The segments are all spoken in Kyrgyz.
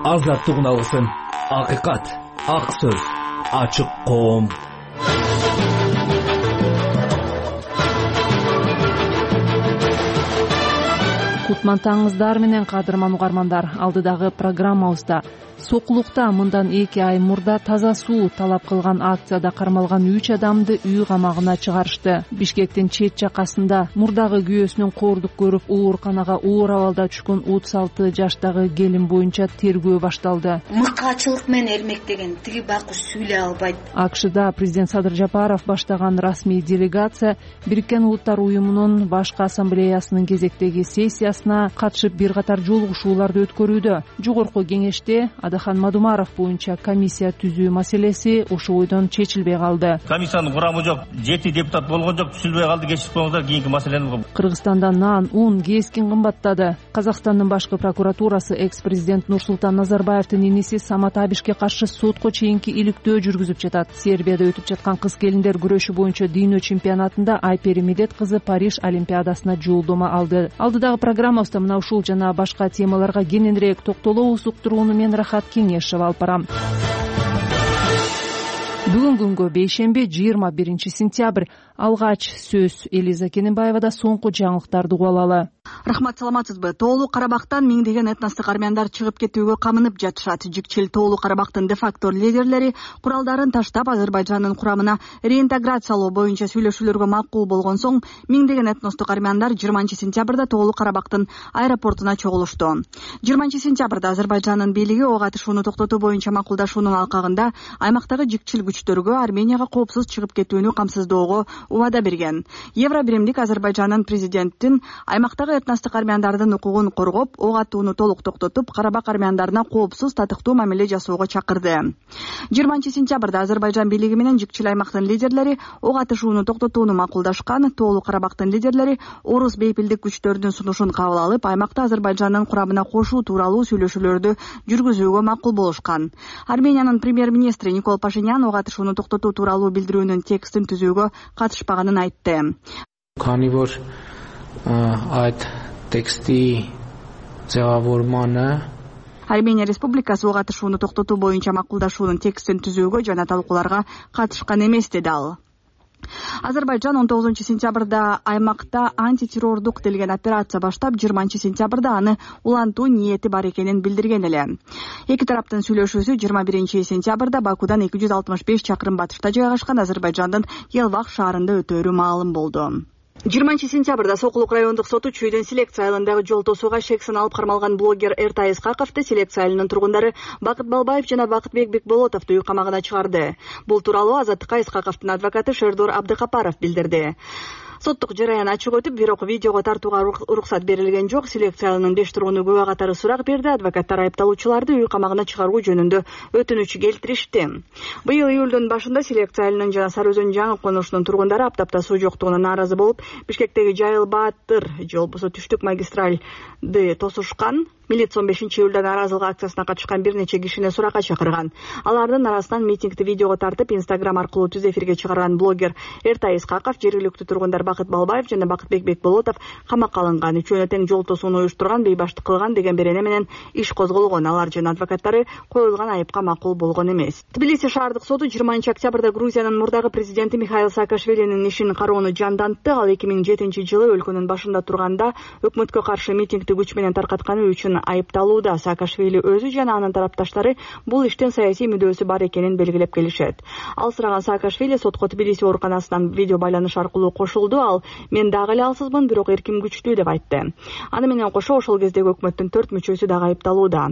азаттыгын алсын. Акыйкат, ак сөз, ачык коом. Кутмантаңыздар менен кадырман угармандар, алдыдагы программабызда Сокулукта мындан 2 ай мурда таза суу талап кылган акцияда кармалган 3 адамды үй камагына чыгарышты. Бишкектин чет жакасында мурдагы күйөөсүнүн коордук көрүп ооруканага оор абалда түшкөн 36 жаштагы келин боюнча тергөө башталды. Мыкаачылык менен эрмектеген тиги бакуш сүйлөй албайт. АКШда президент Садыр Жапаров баштаган расмий делегация Бириккен Улуттар уюмунун башкы ассамблеясынын кезектеги сессиясына катышып бир катар жолугушууларды өткөрүүдө. Жогорку кеңеште Адахан Мадумаров боюнча комиссия түзүү маселеси ошол бойдон чечилбей калды. Комиссиянын курамы жок, 7 депутат болгон жок, түзүлбөй калды, кечирип коюңуздар, кийинки маселени. Кыргызстанда нан, ун кескин кымбаттады. Казакстандын башкы прокуратурасы экс-президент Нурсултан Назарбаевдин иниси Самат Абишке каршы сотко чейинки иликтөө жүргүзүп жатат. Сербияда өтүп жаткан кыз-келиндер күрөшү боюнча дүйнө чемпионатында Айпери Медет кызы Париж Олимпиадасына жолдомо алды. Алдыдагы программабызда мына ушул жана башка темаларга кененирээк токтолобуз. Уктурууну мен Рахат Кеңешев алып барам. Бүгүн күнгө бейшемби 21 сентябрь алгач сөз Элиза Кененбаевада соңку жаңылыктарды угуп алалы. Рахмат, саламатсызбы? Тоолуу Карабактан миңдеген этностук армяндар чыгып кетүүгө камынып жатышат. Жикчил Тоолуу Карабактын де-факто лидерлери куралдарын таштап Азербайжандын курамына реинтеграциялоо боюнча сүйлөшүүлөргө макул болгон соң миңдеген этностук армяндар 20 сентябрда Тоолуу Карабактын аэропортуна чогулушту. 20 сентябрда Азербайжандын бийлиги ок атышууну токтотуу боюнча макулдашуунун алкагында аймактагы жикчил күчтөргө Арменияга коопсуз чыгып кетүүнү камсыздоого убада берген. Евро биримдик Азербайжандын президенттин аймактагы этностук армяндардын укугун коргоп, ок атууну толук токтотуп, Карабак армяндарына коопсуз татыктуу мамиле жасоого чакырды. 20 сентябрда Азербайжан бийлиги менен жикчил аймактын лидерлери ок атышууну токтотууну макулдашкан. Тоолуу Карабактын лидерлери орус бейпилдик күчтөрдүн сунушун кабыл алып, аймакта Азербайжандын курамына кошуу тууралуу сүйлөшүүлөрдү жүргүзүүгө макул болушкан. Армениянын премьер-министри Никол Пашинян ок атышууну токтотуу тууралуу билдирүүнүн текстин түзүүгө катышпаганын айтты. Քանի որ այդ տեքստի ձևավորմանը Армения Республикасы ок атышууну токтотуу боюнча макулдашуунун текстин түзүүгө жана талкууларга катышкан эмес, деди ал. Азербайжан 19 сентябрда аймакта антитеррордук делген операция баштап, 20 сентябрда аны улантуу ниети бар экенин билдирген эле. Эки тараптын сүйлөшүүсү 21 сентябрда Бакудан 265 чакырым батышта жайгашкан Азербайжандын Елбах шаарында өтөөрү маалым болду. 20 сентябрда Сокулук райондук соту Чүйдөн селекция айылындагы жол тосууга шексин алып кармалган блогер Эртай Исхаковду селекция айылынын тургундары Бакыт Балбаев жана Бакытбек Бекболотовду үй камагына чыгарды. Бул тууралуу Азаттыкка Исхаковдун адвокаты Шердор Абдыкапаров билдирди. Соттук жараян ачык өтүп, бирок видеого тартууга уруксат берилген жок. Селекция айылынын 5 тургуну күбө катары сурак берди. Адвокаттар айыпталуучуларды үй камагына чыгаруу жөнүндө өтүнүч келтиришти. Быйыл июлдун башында селекция айылынын жана Сары Өзөн жаңы конушунун тургундары аптапта суу жоктугуна нааразы болуп, Бишкектеги Жайыл Баатыр же болбосо түштүк магистралды тосушкан. Милиция 15 июлда нааразылык акциясына катышкан бир нече кишини суракка чакырган. Алардын арасынан митингди видеого тартып, Инстаграм аркылуу түз эфирге чыгарган блогер Эртай Исхаков, жергиликтүү тургундар Бакыт Балбаев жана Бакытбек Бекболотов камакка алынган. Үчөөнө тең жол тосууну уюштурган, бейбаштык кылган деген берене менен иш козголгон. Алар жана адвокаттары коюлган айыпка макул болгон эмес. Тбилиси шаардык соту 20 октябрда Грузиянын мурдагы президенти Михаил Саакашвилинин ишин кароону жандантты. Ал 2007-жылы өлкөнүн башында турганда өкмөткө каршы митингди күч менен таркатканы үчүн айыпталууда. Саакашвили өзү жана анын тарапташтары бул иштин саясий мүдөөсү бар экенин белгилеп келишет. Алсыраган Саакашвили сотко Тбилиси ооруканасынан видео байланыш аркылуу кошулду. Ал мен дагы эле алсызбын, бирок эрким күчтүү деп айтты. Аны менен кошо ошол кездеги өкмөттүн 4 мүчөсү дагы айыпталууда.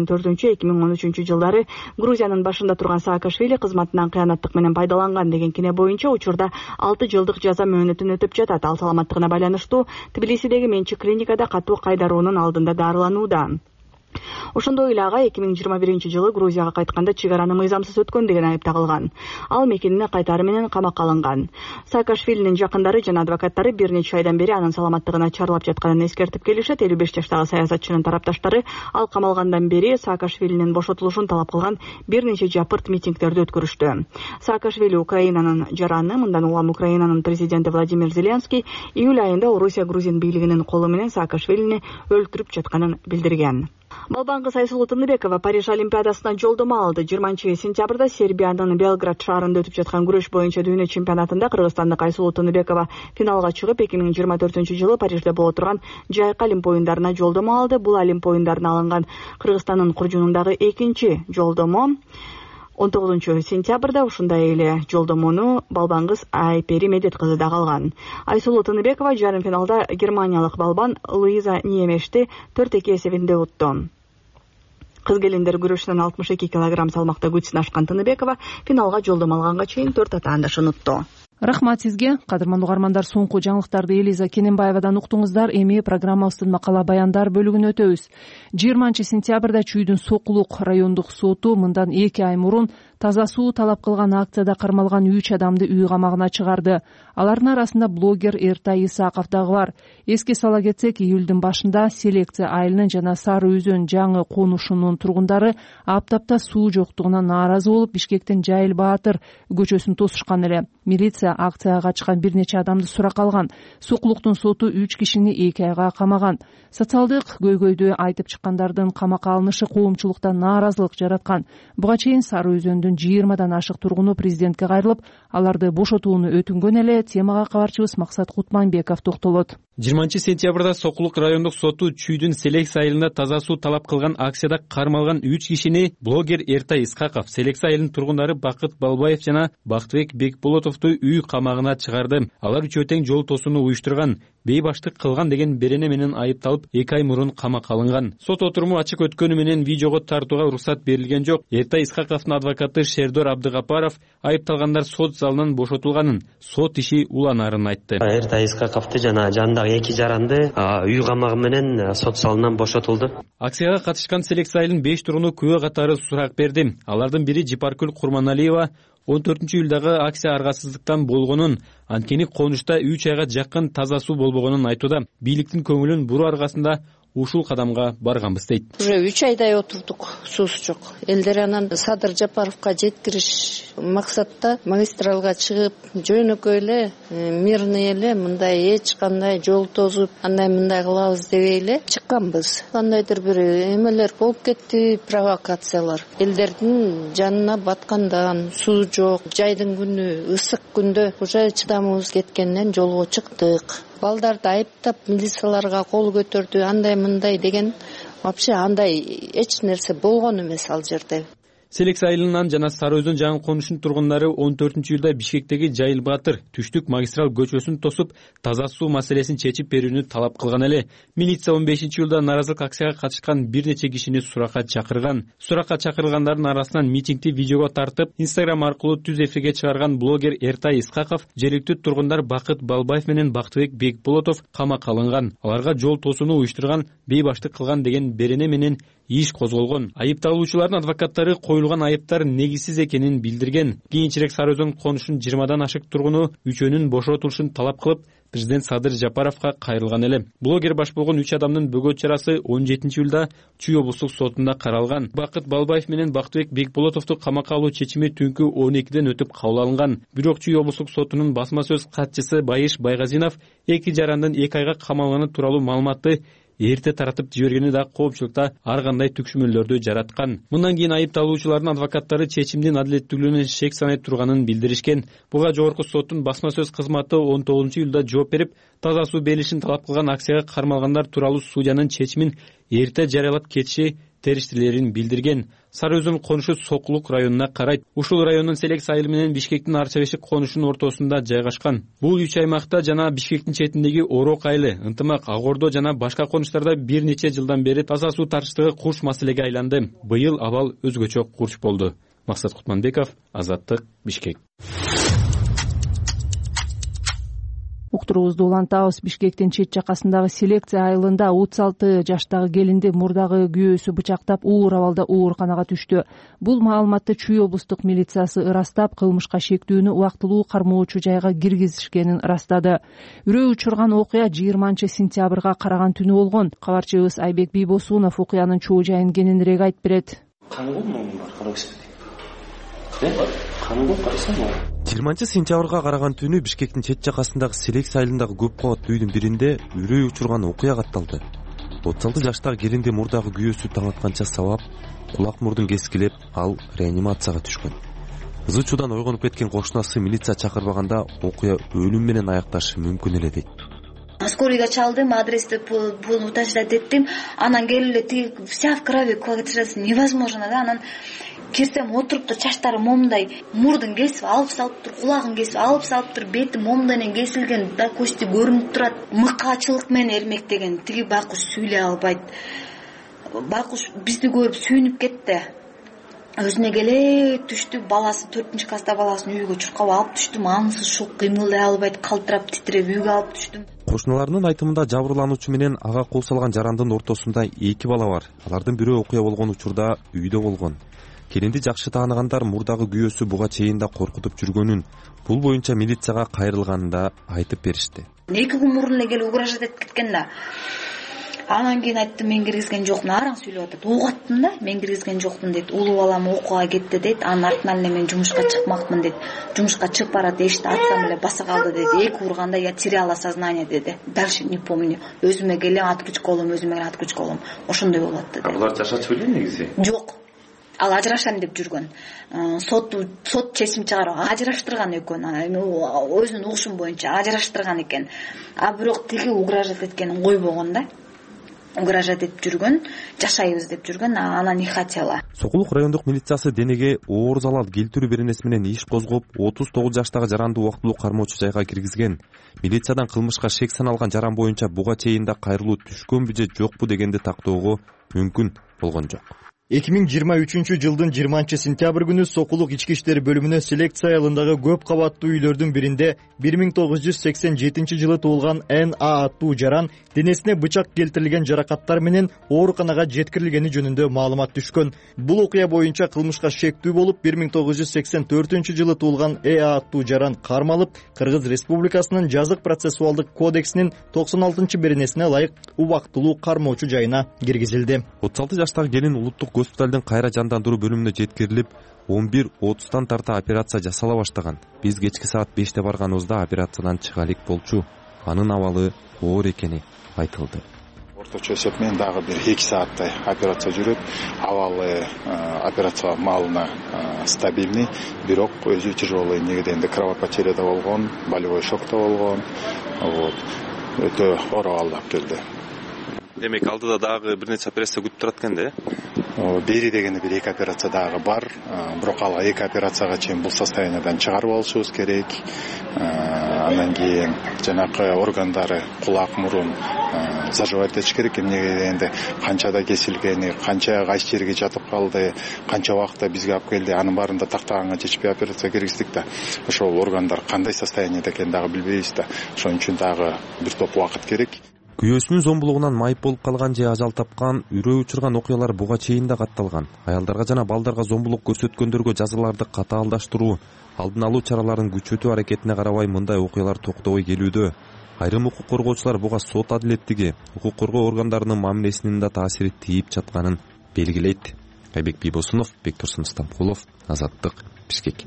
2004-2013 жылдары Грузиянын башында турган Саакашвили кызматынан кыянаттык менен пайдаланган деген кине боюнча учурда 6 жылдык жаза мөөнөтүн өтүп жатат. Ал саламаттыгына байланыштуу Тбилисидеги менчик клиникада катуу кайдаруунун алдында дарыланууда. Ошондой эле ага 2021-жылы Грузияга кайтканда чек араны мыйзамсыз өткөн деген айып тагылган. Ал мекенине кайтары менен камакка алынган. Саакашвилинин жакындары жана адвокаттары бир нече айдан бери анын саламаттыгына чарлап жатканын эскертип келишет. 55 жаштагы саясатчынын тарапташтары ал камалгандан бери Саакашвилинин бошотулушун талап кылган бир нече жапырт митингдерди өткөрүштү. Саакашвили Украинанын жараны, мындан улам Украинанын президенти Владимир Зеленский июль айында Орусия грузин бийлигинин колу менен Саакашвилини өлтүрүп жатканын билдирген. Балбан кыз Айсулуу Тыныбекова Париж Олимпиадасына жолдомо алды. 20-сентябрда Сербиянын Белград шаарында өтүп жаткан күрөш боюнча дүйнө чемпионатында кыргызстандык Айсулуу Тыныбекова финалга чыгып, 2024-жылы Парижде боло турган Жайкы Олимп оюндарына жолдомо алды. Бул Олимп оюндарына алынган Кыргызстандын куржунундагы экинчи жолдомо. 19-сентябрда ушундай эле жолдомону балбан кыз Айпери Медет кызы да алган. Айсулуу Тыныбекова жарым финалда германиялык балбан Луиза Ниемешти 4-2 эсебинде утту. Кыз келиндер күрөшүнөн 62 кг салмакта күч сынашкан Тыныбекова финалга жолдомо алганга чейин 4 атаандашын утту. Рахмат сизге. Кадырман угармандар, соңку жаңылыктарды Элиза Кененбаевадан уктуңуздар. Эми программабыздын макала баяндар бөлүгүнө өтөбүз. 20-сентябрда Чүйдүн Сокулук райондук соту мындан 2 ай мурун таза суу талап кылган акцияда кармалган 3 адамды үй камагына чыгарды. Алардын арасында блогер Эртай Исаков дагы бар. Эске сала кетсек, июлдун башында Селекция айылынын жана Сары Өзөн жаңы конушунун тургундары аптапта суу жоктугуна нааразы болуп, Бишкектен Жайыл Баатыр көчөсүн тосушкан эле. Милиция акцияга чыккан бир нече адамды суракка алган. Сокулуктун соту 3 кишини 2 айга камаган. Социалдык көйгөйдү айтып чыккандардын камакка алынышы коомчулукта нааразылык жараткан. Буга чейин Сары Өзөндүн 20дан ашык тургуну президентке кайрылып, аларды бошотууну өтүнгөн эле. Темага кабарчыбыз Максат Кутманбеков токтолот. 20-сентябрда Сокулук райондук соту Чүйдүн Селекция айылында таза суу талап кылган акцияда кармалган 3 кишини блогер Эртай Исаков, Селекция айылынын тургундары Бакыт Балбаев жана Бактыбек Бекболотовду үй камагына чыгарды. Алар үчөө тең жол тосууну уюштурган, бейбаштык кылган деген берене менен айыпталып 2 ай мурун камакка алынган. Сот отуруму ачык өткөнү менен видеого тартууга уруксат берилген жок. Эртай Исаковдун адвокаты Шердор Абдыгапаров айыпталгандар сот залынан бошотулганын, сот иши уланаарын айтты. Эртай Исаковду жана жанындагы 2 жаранды үй камагы менен сот залынан бошотулду. Акцияга катышкан Селекция айылынын 5 тургуну күбө катары сурак берди. Алардын бири Жипаркүл Курманалиева 14-июлдагы акция аргасыздыктан болгонун, анткени конушта 3 айга жакын таза суу болбогонун айтууда. Бийликтин көңүлүн буруу аргасында ушул кадамга барганбыз дейт. Уже 3 айдай отурдук, суусу жок. Элдер анан Садыр Жапаровго жеткириш максатта магистралга чыгып, жөнөкөй эле, мирный эле, мындай эч кандай жол тозуп, андай мындай кылабыз дебей эле чыкканбыз. Кандайдыр бир эмелер болуп кетти, провокациялар. Элдердин жанына баткандан, суу жок, жайдын күнү, ысык күндө уже чыдамыбыз кеткенден жолго чыктык. Балдарды айыптап, милицияларга кол көтөрдү, андай мындай деген, вообще андай эч нерсе болгон эмес ал жерде. Селекция айылынан жана Сары Өзөн жаңы конушунун тургундары 14-июлда Бишкектеги Жайыл Баатыр түштүк магистрал көчөсүн тосуп, таза суу маселесин чечип берүүнү талап кылган эле. Милиция 15-июлда наразылык акцияга катышкан бир нече кишини суракка чакырган. Суракка чакырылгандардын арасынан митингди видеого тартып, Instagram аркылуу түз эфирге чыгарган блогер Эртай Исаков, жергиликтүү тургундар Бакыт Балбаев менен Бактыбек Бекболотов камакка алынган. Аларга жол тосууну уюштурган, бейбаштык кылган деген берене менен иш козголгон. Айыпталуучулардын адвокаттары коюлган айыптар негизсиз экенин билдирген. Кийинчерээк Сары Өзөн конушунун 20дан ашык тургуну үчөөнүн бошотулушун талап кылып, президент Садыр Жапаровго кайрылган эле. Блогер баш болгон 3 адамдын бөгөт чарасы 17-июлда Чүй облустук сотунда каралган. Бакыт Балбаев менен Бактыбек Бекболотовду камакка алуу чечими түнкү 12ден өтүп кабыл алынган. Бирок Чүй облустук сотунун басма сөз катчысы Байыш Байгазинов 2 жарандын 2 айга камалганы тууралуу маалыматты эрте таратып жибергени да коопчулукта ар кандай түкшүмөлөрдү жараткан. Мындан кийин айыпталуучулардын адвокаттары чечимдин адилеттүүлүгүнө шек санай турганын билдиришкен. Буга жогорку соттун басма сөз кызматы 19-июлда жооп берип, таза суу берилишин талап кылган акцияга кармалгандар тууралуу судьянын чечимин эрте жарыялап кетиши териштелерин билдирген. Сары Өзөн конушу Сокулук районуна карайт. Ушул райондун Селекция айылы менен Бишкектин Арчабешик конушунун ортосунда жайгашкан. Бул 3 аймакта жана Бишкектин четиндеги Орок айылы, Ынтымак, Агордо жана башка конуштарда бир нече жылдан бери таза суу тартыштыгы курч маселеге айланды. Быйыл абал өзгөчө курч болду. Максат Кутманбеков, Азаттык, Бишкек. Уктуруубузду улантабыз. Бишкектин чет жакасындагы Селекция айылында 36 жаштагы келинди мурдагы күйөөсү бычактап оор абалда ооруканага түштү. Бул маалыматты Чүй облустук милициясы ырастап, кылмышка шектүүнү убактылуу кармоочу жайга киргизишкенин ырастады. Үрөө учурган окуя 20-сентябрга караган түнү болгон. Кабарчыбыз Айбек Бийбосунов окуянын чоо жайын кененирээк айтып берет. 20-сентябрга караган түнү Бишкектин чет жакасындагы Селекция айылындагы көп кабаттуу үйдүн биринде үрөө учурган окуя катталды. 36 жаштагы келинди мурдагы күйөөсү таң атканча сабап, кулак мурдун кескилеп, ал реанимацияга түшкөн. Ызы чуудан ойгонуп кеткен кошунасы милиция чакырбаганда окуя өлүм менен аякташы мүмкүн эле дейт. Скорыйга чалдым, адрести пулну таштап еттим. Анан келип эле тиги вся в крови, квартирасы невозможно да. Анан кирсем отурупту, чачтары момундай, мурдун кесип алып салыптыр, кулагын кесип алып салыптыр, бети момундай кесилген, да кости көрүнүп турат. Мыкаачылык менен эрмектеген, тиги байкуш сүйлөй албайт. Байкуш бизди көрүп сүйүнүп кетти. Өзүнө келе түштү, баласы 4-класста баласын үйгө чуркап алып түштүм. Ансыз шук, кыймылдай албайт, калтырап титиреп үйгө алып түштүм. Кошуналарынын айтымында жабырлануучу менен ага кол салган жарандын ортосунда 2 бала бар. Алардын бирөө окуя болгон учурда үйдө болгон. Келинди жакшы тааныгандар мурдагы күйөөсү буга чейин да коркутуп жүргөнүн, бул боюнча милицияга кайрылганын да айтып беришти. 2 күн мурун эле келип угрожать этип кеткен да. Анан кийин айттым, мен киргизген жокмун, араң сүйлөп атат. Угуп аттым да, мен киргизген жокмун дейт. Улуу балам окууга кетти дейт. Анын артынан эле мен жумушка чыкмакмын дейт. Жумушка чыгып барат, эшикти ачсам эле баса калды дейт. 2 урганда я теряла сознание деди. Дальше не помню. Өзүмө келем, аткыч колум, өзүмө келем, аткыч колум. Ошондой болуп атты дейт. Алар жашачу беле негизи? Жок. Ал ажырашам деп жүргөн. Сот чечим чыгарып ажыраштырган экөөнү. Өзүнүн угушум боюнча ажыраштырган экен. А бирок тиги угрожать эткенин койбогон да. Угрожать этип жүргөн, жашайбыз деп жүргөн, ана не хотела. Сокулук райондук милициясы денеге оор залал келтирүү беренеси менен иш козгоп, 39 жаштагы жаранды убактылуу кармоочу жайга киргизген. Милициядан кылмышка шек саналган жаран боюнча буга чейин да кайрылуу түшкөнбү же жокпу дегенди тактоого мүмкүн болгон жок. 2023-жылдын 20-сентябрь күнү Сокулук ички иштер бөлүмүнө селекция айылындагы көп кабаттуу үйлөрдүн биринде 1987 туулган Н.А. аттуу жаран денесине бычак келтирилген жаракаттар менен ооруканага жеткирилгени жөнүндө маалымат түшкөн. Бул окуя боюнча кылмышка шектүү болуп 1984 туулган Э.А. аттуу жаран кармалып, Кыргыз Республикасынын жазык процессуалдык кодексинин 96 беренесине ылайык убактылуу кармоочу жайына киргизилди. 36 жаштагы келин улуттук госпиталдын кайра жандандыруу бөлүмүнө жеткирилип, 11:30 тарта операция жасала баштаган. Биз кечки саат 5-те барганыбызда операциядан чыга элек болчу. Анын абалы оор экени айтылды. Орточо эсеп менен дагы бир 2 сааттай операция жүрөт. Абалы операция маалына стабильный, бирок өзү тяжелый, неге дегенде кровопотеря да болгон, болевой шок да болгон. Өтө оор абалда келди. Демек алдыда дагы бир нече операция күтүп турат экен да? Бери дегенде бир 2 операция дагы бар. Бирок ал 2 операцияга чейин бул состояниядан чыгарып алышыбыз керек. Андан кийин жанакы органдары, кулак, мурун заживать этиш керек. Эмнеге дегенде канчада кесилгени, канча кайсы жерге жатып калды, канча убакытта бизге алып келди, анын баарында тактаганга жетишпей операция киргиздик да. Ошол органдар кандай состоянияда экенин дагы билбейбиз да. Ошон үчүн дагы бир топ убакыт керек. Күйөөсүнүн зомбулугунан майып болуп калган же ажал тапкан, үрөө учурган окуялар буга чейин да катталган. Аялдарга жана балдарга зомбулук көрсөткөндөргө жазаларды катаалдаштыруу, алдын алуу чараларын күчөтүү аракетине карабай мындай окуялар токтобой келүүдө. Айрым укук коргоочулар буга сот адилеттиги, укук коргоо органдарынын мамилесинин да таасири тийип жатканын белгилейт. Айбек Бийбосунов, Бектурсун Стамбулов, Азаттык, Бишкек.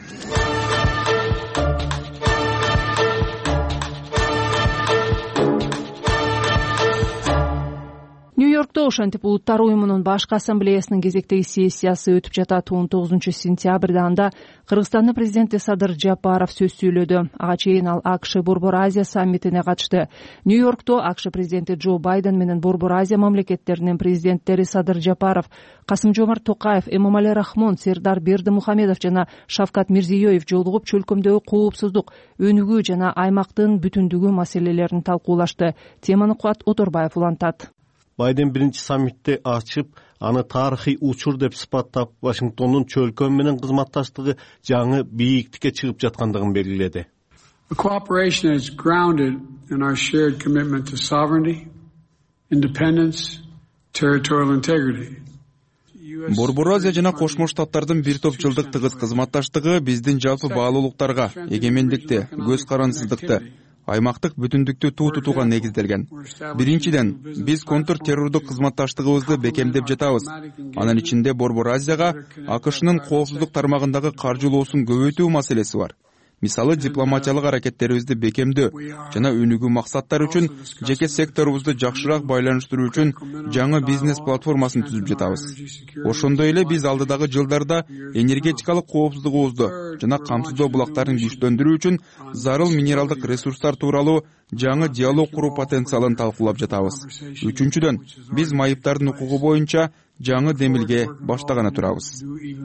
Нью-Йоркто ошентип Улуттар уюмунун башкы ассамблеясынын кезектеги сессиясы өтүп жатат. 19-сентябрда анда Кыргызстандын президенти Садыр Жапаров сөз сүйлөдү. Ага чейин ал АКШ Борбор Азия саммитине катышты. Нью-Йоркто АКШ президенти Джо Байден менен Борбор Азия мамлекеттеринин президенттери Садыр Жапаров, Касым-Жомарт Токаев, Эмомали Рахмон, Сердар Бердимухамедов жана Шавкат Мирзиёев жолугуп чөлкөмдөгү коопсуздук, өнүгүү жана аймактын бүтүндүгү маселелерин талкуулашты. Теманы Кубат Оторбаев улантат. Байден биринчи саммитти ачып, аны тарыхый учур деп сыпаттап, Вашингтондун чөлкөм менен кызматташтыгы жаңы бийиктикке чыгып жаткандыгын белгиледи. The cooperation is grounded in our shared commitment to sovereignty, independence, territorial integrity. Борбор Азия жана Кошмо Штаттардын бир топ жылдык тыгыз кызматташтыгы биздин жалпы баалуулуктарга, эгемендикти, көз карансыздыкты, аймактык бүтүндүктү тутууга негизделген. Биринчиден, биз контур террордук кызматташтыгыбызды бекемдеп жатабыз. Анын ичинде Борбор Азияга АКШнын коопсуздук тармагындагы каржылоосун көбөйтүү маселеси бар. мисалы дипломатиялык аракеттерибизди бекемдөө жана өнүгүү максаттары үчүн жеке секторубузду жакшыраак байланыштыруу үчүн жаңы бизнес платформасын түзүп жатабыз. Ошондой эле биз алдыдагы жылдарда энергетикалык коопсуздугубузду жана камсыздоо булактарын күчтөндүрүү үчүн зарыл минералдык ресурстар тууралуу жаңы диалог куруу потенциалын талкуулап жатабыз. Үчүнчүдөн, биз майыптардын укугу боюнча жаңы демилге баштаганы турабыз.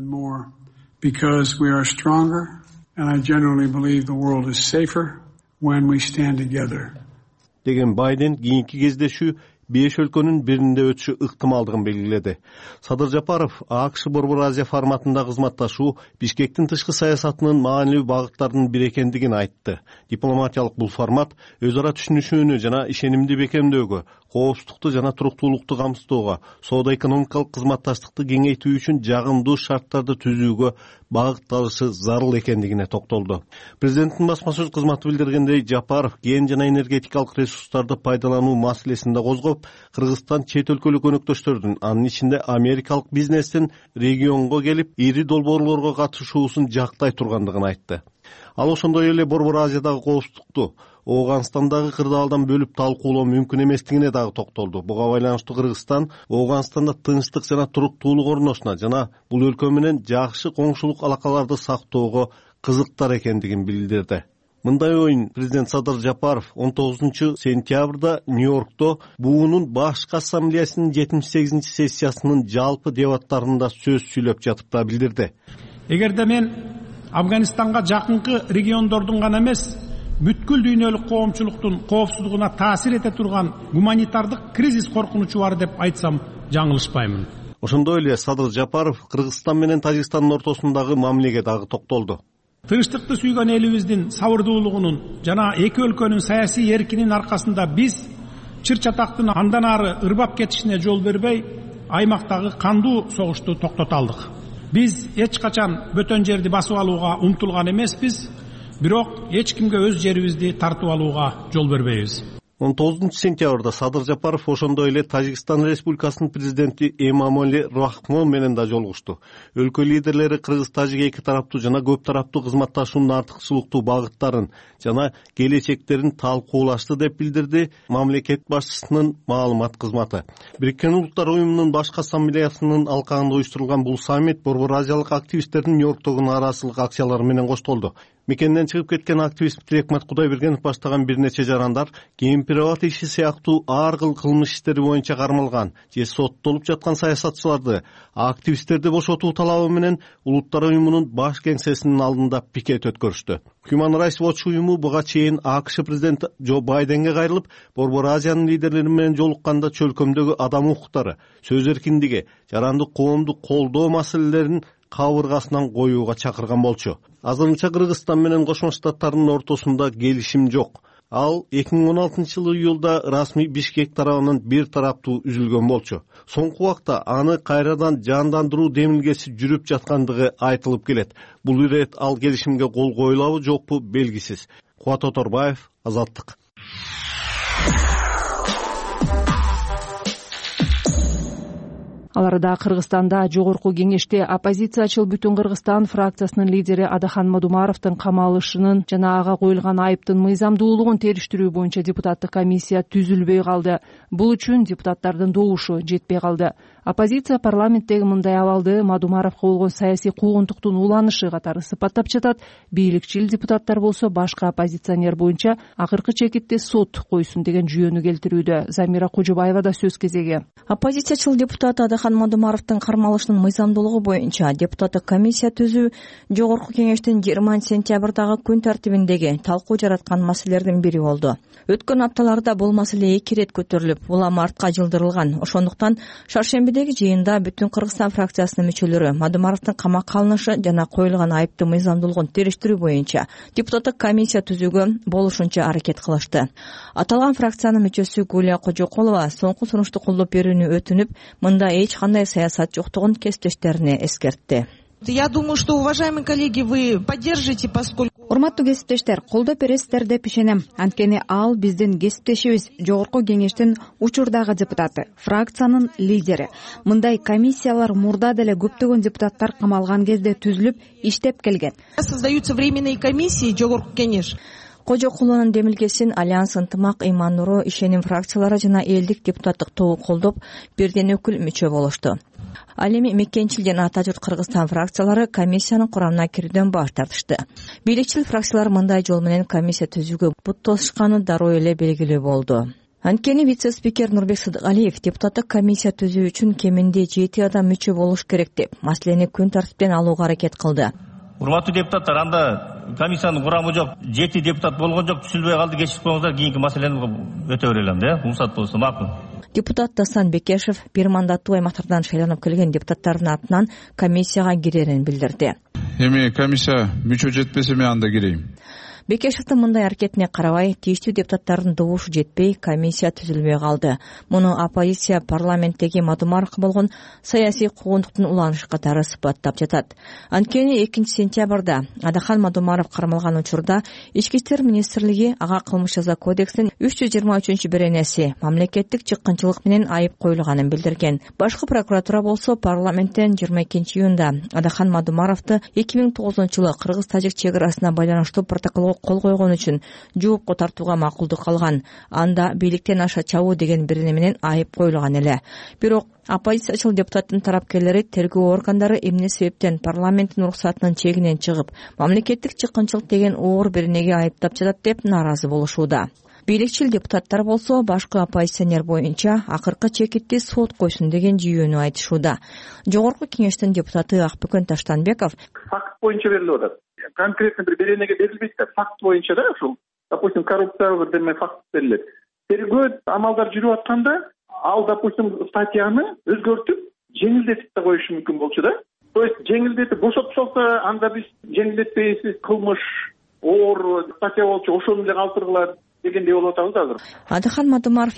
Because we are stronger, and I generally believe the world is safer when we stand together. Деген Байден кийинки кездешүү 5 өлкөнүн биринде өтүшү ыктымалдыгын белгиледи. Садыр Жапаров АКШ Борбор Азия форматында кызматташуу Бишкектин тышкы саясатынын маанилүү багыттарынын бири экендигин айтты. Дипломатиялык бул формат өз ара түшүнүшүүнү жана ишенимди бекемдөөгө, коопсуздукту жана туруктуулукту камсыздоого, соода-экономикалык кызматташтыкты кеңейтүү үчүн жагымдуу шарттарды түзүүгө багытталышы зарыл экендигине токтолду. Президенттин басма сөз кызматы билдиргендей, Жапаров кен жана энергетикалык ресурстарды пайдалануу маселесин да козгоп, Кыргызстан чет өлкөлүк өнөктөштөрдүн, анын ичинде америкалык бизнестин регионго келип, ири долбоорлорго катышуусун жактай тургандыгын айтты. Ал ошондой эле Борбор Азиядагы коопсуздукту Ооганстандагы кырдаалдан бөлүп талкуулоо мүмкүн эместигине дагы токтолду. Буга байланыштуу Кыргызстан Ооганстанда тынчтык жана туруктуулук орношуна жана бул өлкө менен жакшы коңшулук алакаларды сактоого кызыктар экендигин билдирди. Мындай оюн президент Садыр Жапаров 19-сентябрда Нью-Йоркто буунун башкы ассамблеясынын 78 сессиясынын жалпы дебаттарында сөз сүйлөп жатып да билдирди. Эгерде мен Афганистанга жакынкы региондордун гана эмес, бүткүл дүйнөлүк коомчулуктун коопсуздугуна таасир эте турган гуманитардык кризис коркунучу бар деп айтсам жаңылышпаймын. Ошондой эле Садыр Жапаров Кыргызстан менен Тажикстандын ортосундагы мамилеге дагы токтолду. Тынчтыкты сүйгөн элибиздин сабырдуулугунун жана эки өлкөнүн саясий эркинин аркасында биз чыр-чатактын андан ары ырбап кетишине жол бербей, аймактагы кандуу согушту токтото алдык. Биз эч качан бөтөн жерди басып алууга умтулган эмеспиз, бирок эч кимге өз жерибизди тартып алууга жол бербейбиз. 19-сентябрда Садыр Жапаров ошондой эле Тажикстан Республикасынын президенти Эмомали Рахмон менен да жолугушту. Өлкө лидерлери Кыргыз-Тажик эки тараптуу жана көп тараптуу кызматташуунун артыкчылыктуу багыттарын жана келечектерин талкуулашты деп билдирди мамлекет башчысынын маалымат кызматы. Бириккен Улуттар уюмунун башкы ассамблеясынын алкагында уюштурулган бул саммит Борбор Азиялык активисттердин Нью-Йорктогу нааразычылык акциялары менен коштолду. Мекенден чыгып кеткен активист Тилекмат Кудайбергенов баштаган бир нече жарандар кемпирабад иши сыяктуу ар кыл кылмыш иштери боюнча кармалган же соттолуп жаткан саясатчыларды, активисттерди бошотуу талабы менен Улуттар уюмунун баш кеңсесинин алдында пикет өткөрүштү. Human Rights Watch уюму буга чейин АКШ президенти Джо Байденге кайрылып, Борбор Азиянын лидерлери менен жолукканда чөлкөмдөгү адам укуктары, сөз эркиндиги, жарандык коомду колдоо маселелерин кабыргасынан коюуга чакырган болчу. Азырынча Кыргызстан менен Кошмо Штаттардын ортосунда келишим жок. Ал 2016-жылы июлда расмий Бишкек тарабынан бир тараптуу үзүлгөн болчу. Соңку убакта аны кайрадан жандандыруу демилгеси жүрүп жаткандыгы айтылып келет. Бул ирет ал келишимге кол коюлабы жокпу белгисиз. Кубат Оторбаев, Азаттык. Ал арада Кыргызстанда жогорку кеңеште оппозициячыл Бүтүн Кыргызстан фракциясынын лидери Адахан Мадумаровдун камалышынын жана ага коюлган айыптын мыйзамдуулугун териштирүү боюнча депутаттык комиссия түзүлбөй калды. Бул үчүн депутаттардын добушу жетпей калды. Оппозиция парламенттеги мындай абалды Мадумаровго болгон саясий куугунтуктун уланышы катары сыпаттап жатат. Бийликчил депутаттар болсо башка оппозиционер боюнча акыркы чекитти сот койсун деген жүйөнү келтирүүдө. Замира Кожобаева да сөз кезеги. Оппозициячыл депутат Адахан Мадумаровдун кармалышынын мыйзамдуулугу боюнча депутаттык комиссия түзүү жогорку кеңештин 20-сентябрдагы күн тартибиндеги талкуу жараткан маселелердин бири болду. Өткөн апталарда бул маселе 2 ирет көтөрүлүп, улам артка жылдырылган. Ошондуктан шаршембидеги жыйында Бүтүн Кыргызстан фракциясынын мүчөлөрү Мадумаровдун камакка алынышы жана коюлган айыптын мыйзамдуулугун териштирүү боюнча депутаттык комиссия түзүүгө болушунча аракет кылышты. Аталган фракциянын мүчөсү Гулия Кожоколова соңку сунушту колдоп берүүнү өтүнүп, мында эч кандай саясат жоктугун кесиптештерине эскертти. Я думаю, что, уважаемые коллеги, вы поддержите, поскольку урматтуу кесиптештер, колдоп бересиздер деп ишенем. Анткени ал биздин кесиптешибиз, жогорку кеңештин учурдагы депутаты, фракциянын лидери. Мындай комиссиялар мурда деле көптөгөн депутаттар камалган кезде түзүлүп, иштеп келген. Создаются временные комиссии, жогорку кеңеш. Кожокулунун демилгесин Альянс ынтымак, Иман Нуру, Ишеним фракциялары жана элдик депутаттык тобу колдоп, бирден өкүл мүчө болушту. Ал эми Мекенчил жана Ата журт Кыргызстан фракциялары комиссиянын курамына кирүүдөн баш тартышты. Бийликчил фракциялар мындай жол менен комиссия түзүүгө бут тосушканы дароо эле белгилүү болду. Анткени вице-спикер Нурбек Сыдыкалиев депутаттык комиссия түзүү үчүн кеминде 7 адам мүчө болуш керек деп маселени күн тартиптен алууга аракет кылды. Урматтуу депутаттар, анда комиссиянын курамы жок, 7 депутат болгон жок, түзүлбөй калды, кечирип коюңуздар, кийинки маселени өтө берелем да, уруксат болсо макул. Депутат Дасан Бекешев бир мандаттуу аймактардан шайланып келген депутаттардын атынан комиссияга кирерин билдирди. Эми комиссия мүчө жетпесе мен анда кирейм. Бекешевдин мындай аракетине карабай, тийиштүү депутаттардын добушу жетпей, комиссия түзүлбөй калды. Муну оппозиция парламенттеги Мадумаров болгон саясий куугунтуктун уланышы катары сыпаттап жатат. Анткени 2 сентябрда Адахан Мадумаров кармалган учурда Ички иштер министрлиги ага кылмыш жаза кодексинин 323-беренеси мамлекеттик чыккынчылык менен айып коюлганын билдирген. Башкы прокуратура болсо парламенттен 22-июнда Адахан Мадумаровду 2009-жылы Кыргыз-Тажик чек арасына байланыштуу протоколго кол койгон үчүн жоопко тартууга макулдук алган. Анда бийликтен аша чабуу деген берене менен айып коюлган эле. Бирок оппозициячыл депутаттын тарапкерлери тергөө органдары эмне себептен парламенттин уруксатынын чегинен чыгып, мамлекеттик чыккынчылык деген оор беренеге айыптап жатат деп нааразы болушууда. Бийликчил депутаттар болсо башкы оппозиционер боюнча акыркы чекитти сот койсун деген жүйөнү айтышууда. Жогорку кеңештин депутаты Акбөкөн Таштанбеков факт боюнча берилип атат. Конкретно бир беренеге берилбейт да, факт боюнча да, ушул, допустим, коррупция бир деме факт берилет. Тергөө амалдар жүрүп атканда, ал, допустим, статьяны өзгөртүп, жеңилдетип да коюшу мүмкүн болчу да. То есть жеңилдетип бошотуп салса, анда биз жеңилдетпейбиз, кылмыш оор статья болчу, ошону эле калтыргыла дегендей болуп атабыз азыр. Адахан Мадумаров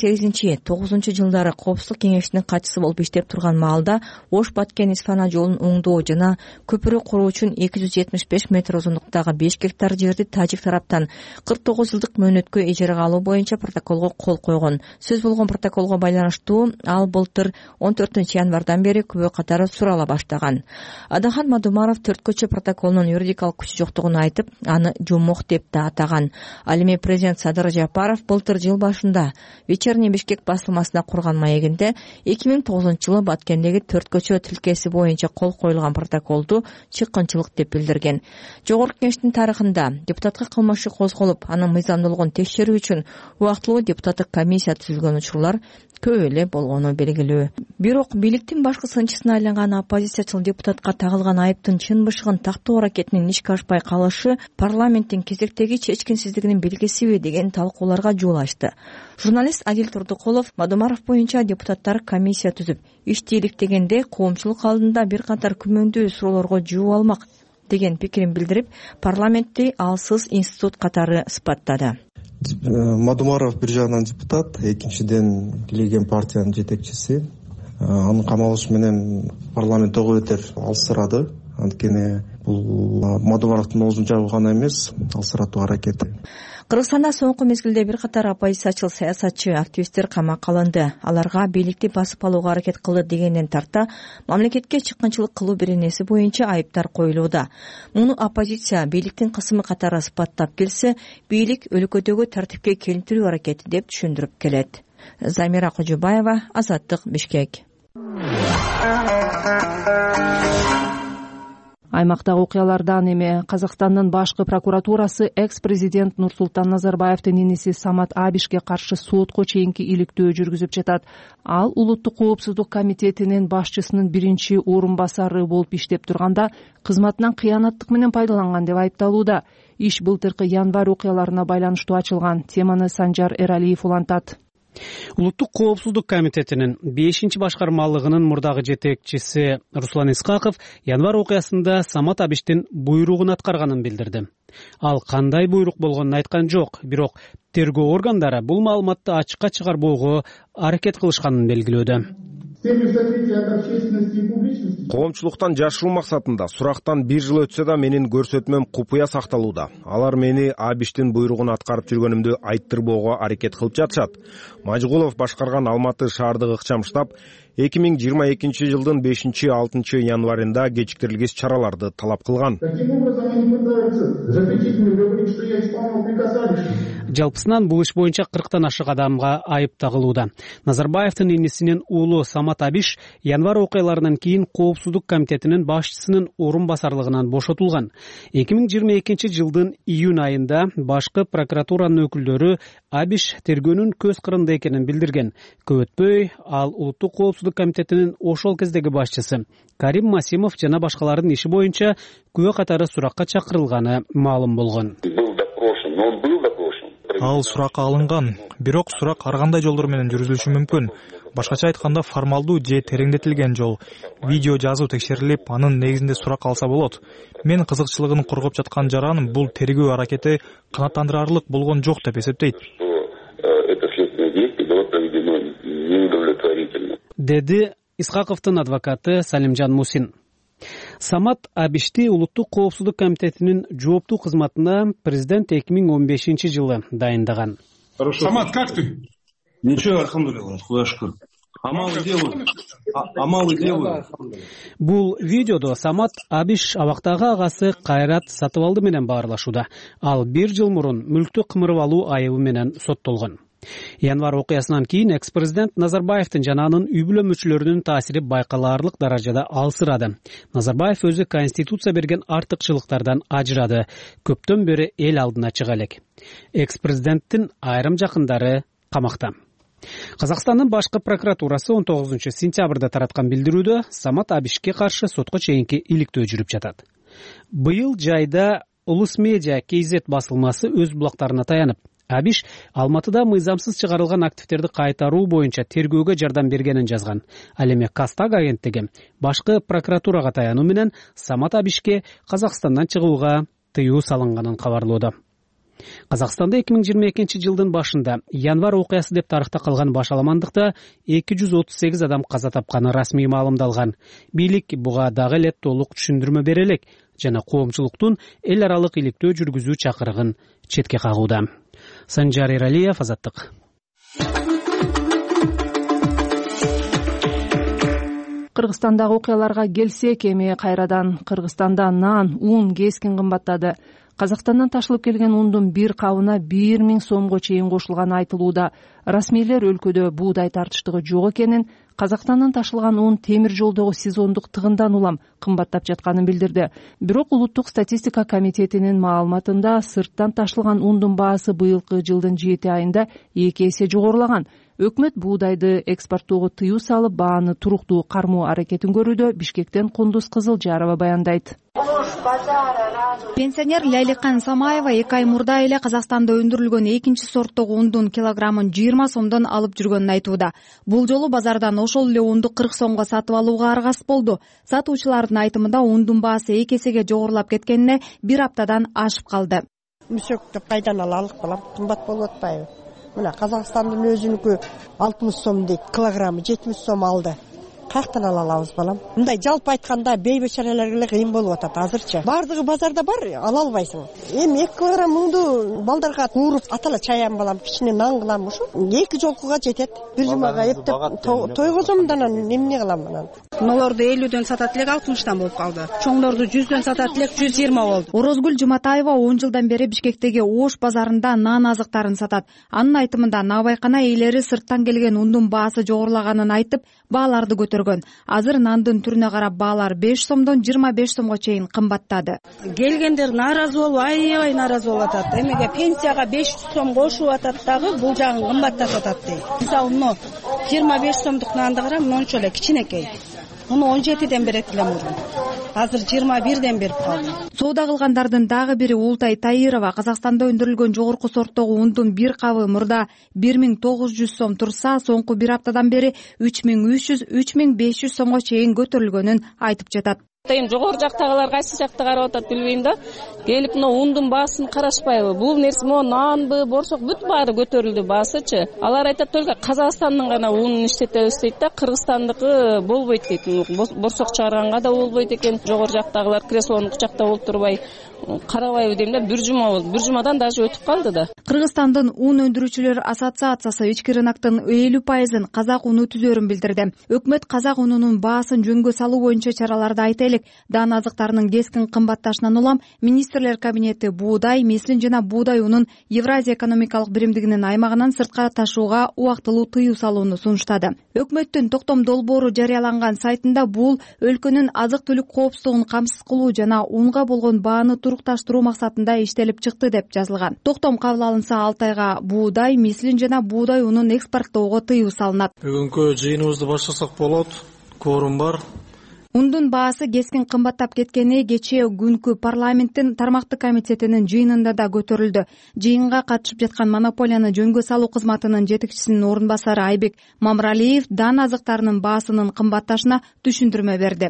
2008-9 жылдары Коопсуздук кеңешинин катчысы болуп иштеп турган маалда Ош-Баткен-Исфана жолун оңдоо жана көпүрө куруу үчүн 275 метр узундуктагы 5 гектар жерди тажик тараптан 49 жылдык мөөнөткө ижарага алуу боюнча протоколго кол койгон. Сөз болгон протоколго байланыштуу ал былтыр 14 январдан бери күбө катары сурала баштаган. Адахан Мадумаров төрткөчө протоколунун юридикалык күчү жоктугун айтып, аны жумок деп да атаган. Ал эми президент Садыр Жапаров былтыр жыл башында Вечерний Бишкек басылмасына курган маегинде 2009-жылы Баткендеги төрткөчө тилкеси боюнча кол коюлган протоколду чыккынчылык деп билдирген. Жогорку кеңештин тарыхында депутатка кылмыш козголуп, анын мыйзамдуулугун текшерүү үчүн убактылуу депутаттык комиссия түзүлгөн учурлар көп эле болгону белгилүү. Бирок бийликтин башкы сынчысына айланган оппозициячыл депутатка тагылган айыптын чын бышыгын тактоо аракетинин ишке ашпай калышы парламенттин кезектеги чечкинсиздигинин белгисиби деген талкууларга жол ачты. Журналист Адил Турдукулов Мадумаров боюнча депутаттар комиссия түзүп, иш тейликтегенде коомчулук алдында бир катар күмөндүү суроолорго жооп алмак деген пикирин билдирип, парламентти алсыз институт катары сыпаттады. Мадумаров бир жагынан депутат, экинчиден бийлеген партиянын жетекчиси. Анын камалышы менен парламент того бетер алсырады. Анткени бул Мадумаровдун оозун жабуу гана эмес, алсыратуу аракети. Кыргызстанда соңку мезгилде бир катар оппозициячыл саясатчы, активисттер камакка алынды. Аларга бийликти басып алууга аракет кылды дегенден тарта мамлекетке чыккынчылык кылуу беренеси боюнча айыптар коюлууда. Муну оппозиция бийликтин кысымы катары сыпаттап келсе, бийлик өлкөдөгү тартипке келтирүү аракети деп түшүндүрүп келет. Замира Кожобаева, Азаттык, Бишкек. Аймактагы окуялардан эми Казакстандын башкы прокуратурасы экс-президент Нурсултан Назарбаевдин иниси Самат Абишке каршы сотко чейинки иликтөө жүргүзүп жатат. Ал Улуттук коопсуздук комитетинин башчысынын биринчи орун басары болуп иштеп турганда кызматынан кыянаттык менен пайдаланган деп айыпталууда. Иш былтыркы январь окуяларына байланыштуу ачылган. Теманы Санжар Эралиев улантат. Улуттук коопсуздук комитетинин 5-башкармалыгынын мурдагы жетекчиси Руслан Исхаков январь окуясында Самат Абиштин буйругун аткарганын билдирди. Ал кандай буйрук болгонун айткан жок, бирок тергөө органдары бул маалыматты ачыкка чыгарбоого аракет кылышканын белгилөөдө. коомчулуктан жашыруу максатында сурактан 1 жыл өтсө да менин көрсөтмөм купуя сакталууда. Алар мени Абиштин буйругун аткарып жүргөнүмдү айттырбоого аракет кылып жатышат. Мажгулов башкарган Алматы шаардык ыкчам штаб 2022 жылдын 5-6 январында кечиктирилгис чараларды талап кылган. Жалпысынан бул иш боюнча 40тан ашык адамга айып тагылууда. Назарбаевдин инисинин уулу Самат Абиш январь окуяларынан кийин Коопсуздук комитетинин башчысынын орун басарлыгынан бошотулган. 2022 жылдын июнь айында башкы прокуратуранын өкүлдөрү Абиш тергөөнүн көз кырында экенин билдирген. Көп өтпөй ал Улуттук Коопсуздук комитетинин ошол кездеги башчысы Карим Масимов жана башкалардын иши боюнча күбө катары суракка чакырылганы маалым болгон. Ал суракка алынган, бирок сурак ар кандай жолдор менен жүргүзүлүшү мүмкүн. Башкача айтканда формалдуу же тереңдетилген жол. Видео жазуу текшерилип, анын негизинде сурак алса болот. Мен кызыкчылыгын коргоп жаткан жаран бул тергөө аракети канааттандырарлык болгон жок деп эсептейт. Деди Исхаковдун адвокаты Салимжан Мусин. Самат Абишти Улуттук Коопсуздук комитетинин жооптуу кызматына президент 2015 жылы дайындаган. Самат, как ты? Ничего, альхамдулилlah, Кудайга шүкүр. Амалы делаю. Бул видеодо Самат Абиш абактагы агасы Кайрат Сатыбалды менен баарлашууда. Ал 1 жыл мурун мүлктү кымырып алуу айыбы менен соттолгон. Январь окуясынан кийин экс-президент Назарбаевдин жана анын үй бүлө мүчөлөрүнүн таасири байкалаарлык даражада алсырады. Назарбаев өзү Конституция берген артыкчылыктардан ажырады. Көптөн бери эл алдына чыга элек. Экс-президенттин айрым жакындары камакта. Казакстандын башкы прокуратурасы 19 сентябрда тараткан билдирүүдө Самат Абишке каршы сотко чейинки иликтөө жүрүп жатат. Быйыл жайда Улус Медиа KZ басылмасы өз булактарына таянып, Абиш Алматыда мыйзамсыз чыгарылган активтерди кайтаруу боюнча тергөөгө жардам бергенин жазган. Ал эми Кастаг агенттиги башкы прокуратурага таянуу менен Самат Абишке Казакстандан чыгууга тыюу салынганын кабарлоодо. Казакстанда 2022 жылдын башында январь окуясы деп тарыхта калган башаламандыкта 238 адам каза тапканы расмий маалымдалган. Бийлик буга дагы эле толук түшүндүрмө бере элек жана коомчулуктун эл аралык иликтөө жүргүзүү чакырыгын четке кагууда. Санжар Иралиев, Азаттык. Кыргызстандагы окуяларга келсек, эми кайрадан Кыргызстанда нан, ун кескин кымбаттады. Казакстандан ташылып келген ундун бир кабына 1000 сомго чейин кошулганы айтылууда. Расмийлер өлкөдө буудай тартыштыгы жок экенин, Казакстандан ташылган ун темир жолдогу сезондук тыгындан улам кымбаттап жатканын билдирди. Бирок Улуттук статистика комитетинин маалыматында сырттан ташылган ундун баасы быйылкы жылдын 7 айында 2 эсе жогорулаган. Өкмөт буудайды экспорттоого тыюу салып, бааны туруктуу кармоо аракетин көрүүдө. Бишкектен Кундуз Кызылжарова баяндайт. Пенсионер Ляликан Самаева 2 ай мурда эле Казакстанда өндүрүлгөн 2 сорттогу ундун килограммын 20 сомдон алып жүргөнүн айтууда. Бул жолу базардан ошол эле унду 40 сомго сатып алууга аргасыз болду. Сатуучулардын айтымында ундун баасы 2 эсеге жогорулап кеткенине 1 аптадан ашып калды. Мүсөктү кайдан алалык балам, кымбат болуп атпайбы? Мына Казакстандын өзүнүкү 60 сом дейт, килограммы 70 сом алды. Каяктан ала алабыз балам? Мындай жалпы айтканда бейбечараларга эле кыйын болуп атат азырчы. Бардыгы базарда бар, ала албайсың. Эми 2 килограмм мунду балдарга ууруп атала чаям балам, кичине нан кылам ушу. 2 жолкуга жетет. Бир жумага эптеп тойгозом да эмне кылам анан. Мыналарды 50дөн сатат элек 60тан болуп калды. Чоңдорду 100дөн сатат элек 120 болду. Орозгүл Жуматаева 10 жылдан бери Бишкектеги Ош базарында нан азыктарын сатат. Анын айтымында набайкана ээлери сырттан келген ундун баасы жогорулаганын айтып, бааларды көтөргөн. Азыр нандын түрүнө карап баалар 5 сомдон 25 сомго чейин кымбаттады. Келгендер нааразы болуп, аябай нааразы болуп атат. Эмеге пенсияга 500 сом кошуп атат дагы, бул жагын кымбаттатып атат дейт. Мисалы, мына 25 сомдук нанды карам, мончо эле кичинекей. Муну 17ден берет элем мурун. Азыр 21ден берип калды. Соода кылгандардын дагы бири Ултай Таирова Казакстанда өндүрүлгөн жогорку сорттогу ундун бир кабы мурда 1900 сом турса, соңку 1 аптадан бери 3300-3500 сомго чейин көтөрүлгөнүн айтып жатат. Эми жогору жактагылар кайсы жакта карап атат билбейм да. Келип мына ундун баасын карашпайбы? Бул нерсе могу нанбы, борсок бүт баары көтөрүлдү баасычы. Алар айтат только Казакстандын гана унун иштетебиз дейт да, Кыргызстандыкы болбойт дейт. Борсок чыгарганга да болбойт экен. Жогору жактагылар креслонун кучакта болуп турбай карабайбы дейм да. Бир жума болду. Бир жумадан даже өтүп калды да. Кыргызстандын ун өндүрүүчүлөр ассоциациясы ички рыноктун 50% казак уну түзөрүн билдирди. Өкмөт казак унунун баасын жөнгө салуу боюнча чараларды айта элек. Дан азыктарынын кескин кымбатташынан улам министрлер кабинети буудай, меслин жана буудай унун Евразия экономикалык биримдигинин аймагынан сыртка ташууга убактылуу тыюу салууну сунуштады. Өкмөттүн токтом долбоору жарыяланган сайтында бул өлкөнүн азык-түлүк коопсуздугун камсыз кылуу жана унга болгон бааны турукташтыруу максатында иштелип чыкты деп жазылган. Токтом кабыл алынса 6 айга буудай, меслин жана буудай унун экспорттоого тыюу салынат. Бүгүнкү жыйыныбызды баштасак болот. Кворум бар. Ундун баасы кескин кымбаттап кеткени кечээ күнкү парламенттин тармактык комитетинин жыйынында да көтөрүлдү. Жыйынга катышып жаткан монополияны жөнгө салуу кызматынын жетекчисинин орун басары Айбек Мамралиев дан азыктарынын баасынын кымбатташына түшүндүрмө берди.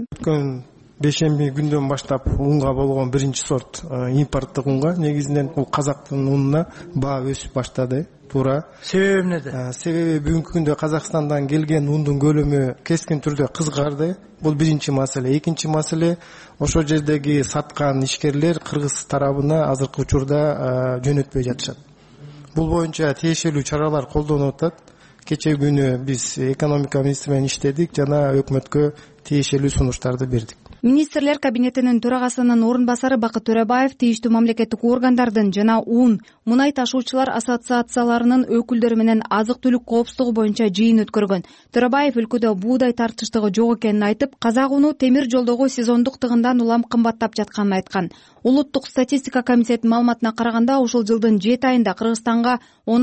Бешемби күндөн баштап унга болгон биринчи сорт импорттук унга негизинен бул казактын унуна баа өсүп баштады. Туура. Себеби эмнеде? Себеби бүгүнкү күндө Казакстандан келген ундун көлөмү кескин түрдө кызгарды. Бул биринчи маселе. Экинчи маселе, ошол жердеги саткан ишкерлер кыргыз тарабына азыркы учурда жөнөтпөй жатышат. Бул боюнча тиешелүү чаралар колдонуп атат. Кечээ күнү биз экономика министри менен иштедик жана өкмөткө тиешелүү сунуштарды бердик. Министрлер кабинетинин төрагасынын орун басары Бакыт Төрөбаев тийиштүү мамлекеттик органдардын жана мунай ташуучулар ассоциацияларынын өкүлдөрү менен азык-түлүк коопсуздугу боюнча жыйын өткөргөн. Төрөбаев өлкөдө буудай тартыштыгы жок экенин айтып, казак уну темир жолдогу сезондук тыгындан улам кымбаттап жатканын айткан. Улуттук статистика комитетинин маалыматына караганда, ушул жылдын 7 айында Кыргызстанга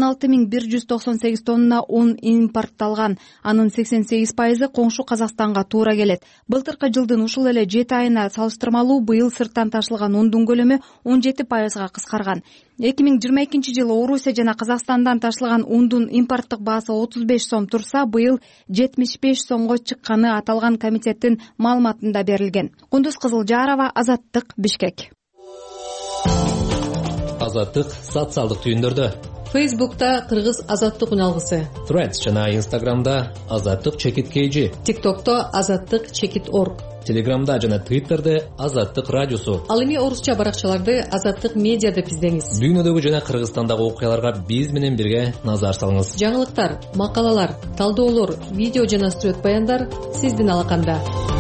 16198 тонна un импортталган. Анын 88% коңшу Казакстанга туура келет. Былтыркы жылдын ушул эле 7 айына салыштырмалуу быйыл сырттан ташылган ундун көлөмү 17%га кыскарган. 2022 жылы Орусия жана Казакстандан ташылган ундун импорттук баасы 35 сом турса, быйыл 75 сомго чыкканы аталган комитеттин маалыматында берилген. Кундуз Кызылжарова, Азаттык, Бишкек. Азаттык социалдык түйүндөрдө. Фейсбукта Кыргыз Азаттык үналгысы. Threads жана Инстаграмда Азаттык чекит KG. ТикТокто Азаттык.org. Телеграмда жана Твиттерде Азаттык радиосу. Ал эми орусча баракчаларды Азаттык медиа деп издеңиз. Дүйнөдөгү жана Кыргызстандагы окуяларга биз менен бирге назар салыңыз. Жаңылыктар, макалалар, талдоолор, видео жана сүрөт баяндар сиздин алаканда.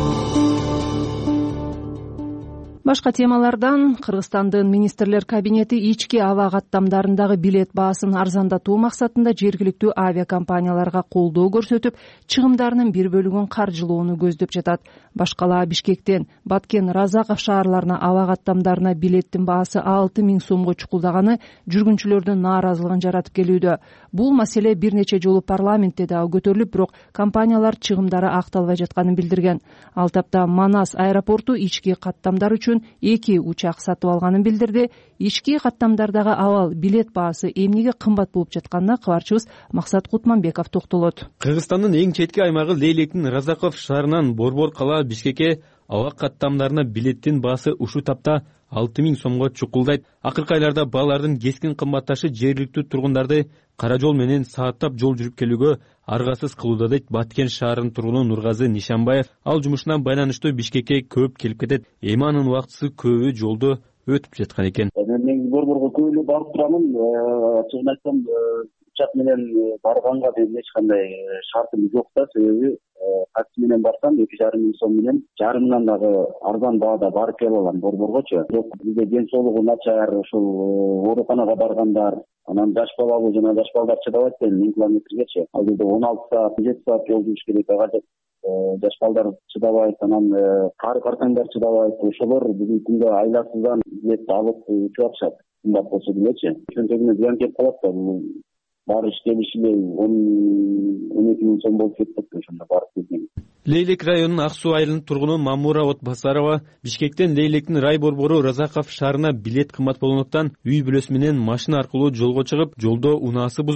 Башка темалардан Кыргызстандын министрлер кабинети ички аба каттамдарындагы билет баасын арзандатуу максатында жергиликтүү авиакомпанияларга колдоо көрсөтүп, чыгымдарынын бир бөлүгүн каржылоону көздөп жатат. Башкала Бишкектен Баткен, Разаков шаарларына аба каттамдарына билеттин баасы 6000 сомго чукулдаганы жүргүнчүлөрдүн нааразылыгын жаратып келүүдө. Бул маселе бир нече жолу парламентте да көтөрүлүп, бирок компаниялар чыгымдары акталбай жатканын билдирген. Ал тапта Манас аэропорту ички каттамдар үчүн 2 учак сатып алганын билдирди. Ички каттамдардагы абал билет баасы эмнеге кымбат болуп жатканына кабарчыбыз Максат Кутманбеков токтолот. Кыргызстандын эң четки аймагы Лейлектин Разаков шаарынан Борбор кала Бишкекке аба каттамдарына билеттин баасы ушул тапта 6000 сомго чукулдайт. Акыркы айларда баалардын кескин кымбатташы жергиликтүү тургундарды кара жол менен сааттап жол жүрүп келүүгө аргасыз кылууда дейт Баткен шаарынын тургуну Нургазы Нишанбаев. Ал жумушунан байланыштуу Бишкекке көп келип кетет. Эми анын убактысы көбү жолдо өтүп жаткан экен. Мен Борборго көп эле барып турамын. Чын айтсам, учак менен барганга эч кандай шартым жок да. Себеби такси менен барсам 2,5 сом менен жарымынан дагы арзан баада барып келе алам Борборгочу. Бирок бизде ден соолугу начар, ушул ооруканага баргандар, анан жаш балалуу жана жаш балдар чыдабайт экен 1000 километргечи. Ал жерде 16 саат, 7 саат жол жүрүш керек. Жаш балдар чыдабайт, анан кары картаңдар чыдабайт. Ошолор бүгүнкү күндө айласыздан билет алып учуп атышат. Кымбат болсо делечи. Ошентегине зыян келип калат да. Барыш келиш эле 12 сом болуп кетти ошондо барып келген. Лейлек районунун Ак суу айылынын тургуну Мамура Отбасарова Бишкектен Лейлектин рай борбору Разаков шаарына билет кымбат болгондуктан үй бүлөсү менен машина аркылуу жолго чыгып, жолдо унаасы бузулуп,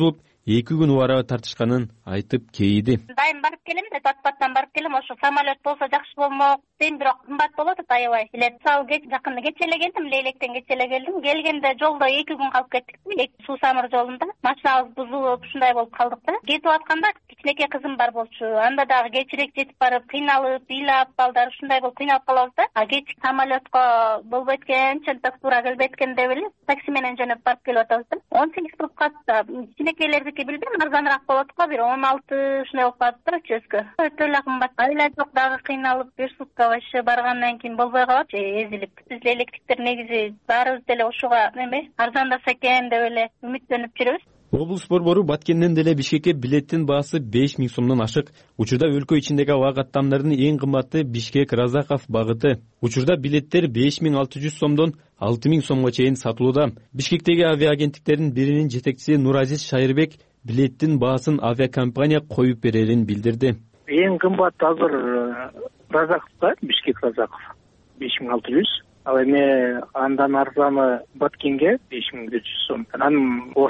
2 күн убарга тартышканын айтып кейиди. Дайым барып келем да, Батпаттан барып келем, ошо самолет болсо жакшы болмок дейм, бирок кымбат болот аябай. Мисалы жакында кече эле келдим, Лейлектен кече эле келдим. Келгенде жолдо 2 күн калып кеттик. Суу самыр жолунда машинабыз бузулуп, ушундай болуп калдык да. Кетип атканда кичинекей кызым бар болчу. Анда дагы кечирээк жетип барып, кыйналып, ыйлап, балдар ушундай болуп кыйналып калабыз да. Кеч самолетко болбойт экен, чынтак туура келбейт экен деп эле такси менен жөнөп барып келип атабыз да. 18 туруп калды. Кичинекейлердики билбейм, арзаныраак болот го, бир 16 ушундай болуп калат да, чөскө. Өтө эле кымбат. Айла жок дагы кыйналып, бир сутка вообще баргандан кийин болбой калат, эзилип. Биз электриктер негизи баарыбыз деле ушуга арзандаса экен деп эле үмүттөнүп жүрөбүз. Облус борбору Баткенден деле Бишкекке билеттин баасы 5000 сомдон ашык. Учурда өлкө ичиндеги аба каттамдардын эң кымбаты Бишкек-Разаков багыты. Учурда билеттер 5600 сомдон 6000 сомго чейин сатылууда. Бишкектеги авиаагенттиктердин биринин жетекчиси Нуразиз Шайырбек билеттин баасын авиакомпания коюп берерин билдирди. Эң кымбат азыр Разаковда, Бишкек-Разаков 5600. Ал эми андан арзаны Баткенге 5400 сом. Анан Ош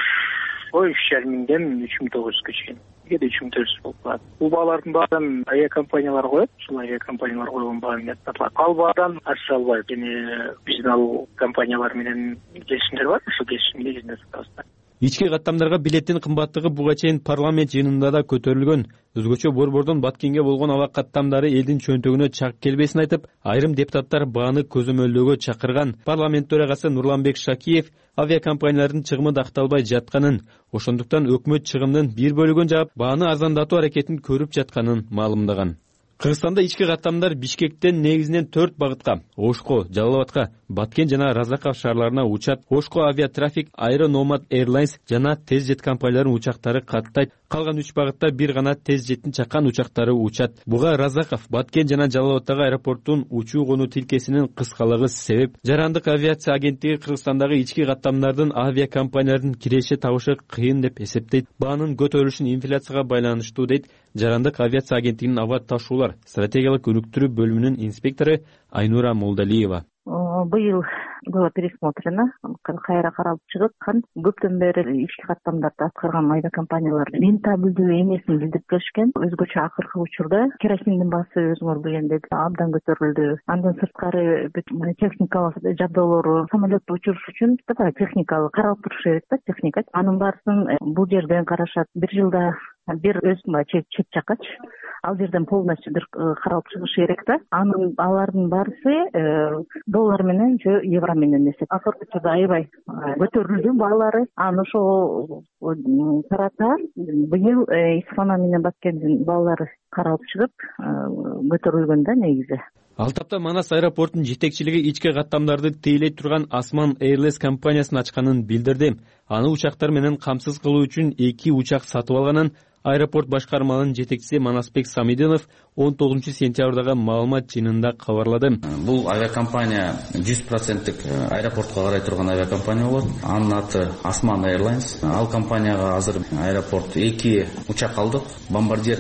3500ден 3900 чейин. 3400 болуп калат. Бул баалардын баарын авиакомпаниялар коет, ушул авиакомпаниялар койгон баа менен сатылат. Ал баадан аша албайт. Эми биздин ал компаниялар менен келишимдер бар, ошол келишим негизинде сатабыз. Ички каттамдарга билеттин кымбаттыгы буга чейин парламент жыйынында да көтөрүлгөн. Өзгөчө борбордон Баткенге болгон аба каттамдары элдин чөнтөгүнө чак келбесин айтып, айрым депутаттар бааны көзөмөлдөөгө чакырган. Парламент төрагасы Нурланбек Шакиев авиакомпаниялардын чыгымы дакталбай жатканын, ошондуктан өкмөт чыгымдын бир бөлүгүн жаап, бааны арзандатуу аракетин көрүп жатканын маалымдаган. Кыргызстанда ички каттамдар Бишкектен негизинен 4 багытка — Ошко, Жалал Абадка, Баткен жана Разаков шаарларына учат. Ошко Авиатрафик, Aero Nomad Airlines жана тез жет компанияларынын учактары каттайт. Калган 3 багытта бир гана тез жеттин чаккан учактары учат. Буга Разаков, Баткен жана Жалал Абадтагы аэропорттун учуу конуу тилкесинин кыскалыгы себеп. Жарандык авиация агенттиги Кыргызстандагы ички каттамдардын авиакомпаниялардын киреше табышы кыйын деп эсептейт. Баанын көтөрүлүшүн инфляцияга байланыштуу дейт Жарандык авиация агенттигинин аба ташуулар стратегиялык өнүктүрүү бөлүмүнүн инспектору Айнура Молдалиева. Быйыл было пересмотрено, кайра каралып чыгып, көптөн бери ички каттамдарды аткарган авиакомпаниялар рентабелдүү эмесин билдирип келишкен. Өзгөчө акыркы учурда керосиндин баасы өзүңөр билгендей абдан көтөрүлдү. Андан сырткары техникалык жабдуулары, самолетту учуруш үчүн техникалык каралып туруш керек да, техника. Анын баарысын бул жерден карашат. Бир жылда бир чет жаккачы ал жерден полностью бир каралып чыгыш керек да. Алардын баарысы доллар менен же евро менен эсеп. Акыркы учурда аябай көтөрүлдү баалары. Аны ошол тарата быйыл Исфана менен Баткендин баалары каралып чыгып көтөрүлгөн да негизи. Ал тапта Манас аэропортунун жетекчилиги ички каттамдарды тейлей турган Осман Airlines компаниясын ачканын билдирди. Аны учактар менен камсыз кылуу үчүн 2 учак сатып алганын аэропорт башкармалыгынын жетекчиси Манасбек Самидинов 19 сентябрдагы маалымат жыйынында кабарлады. Бул авиакомпания 100% аэропортко карай турган авиакомпания болот. Анын аты Osman Airlines. Ал компанияга азыр аэропорт 2 учак алдык. Bombardier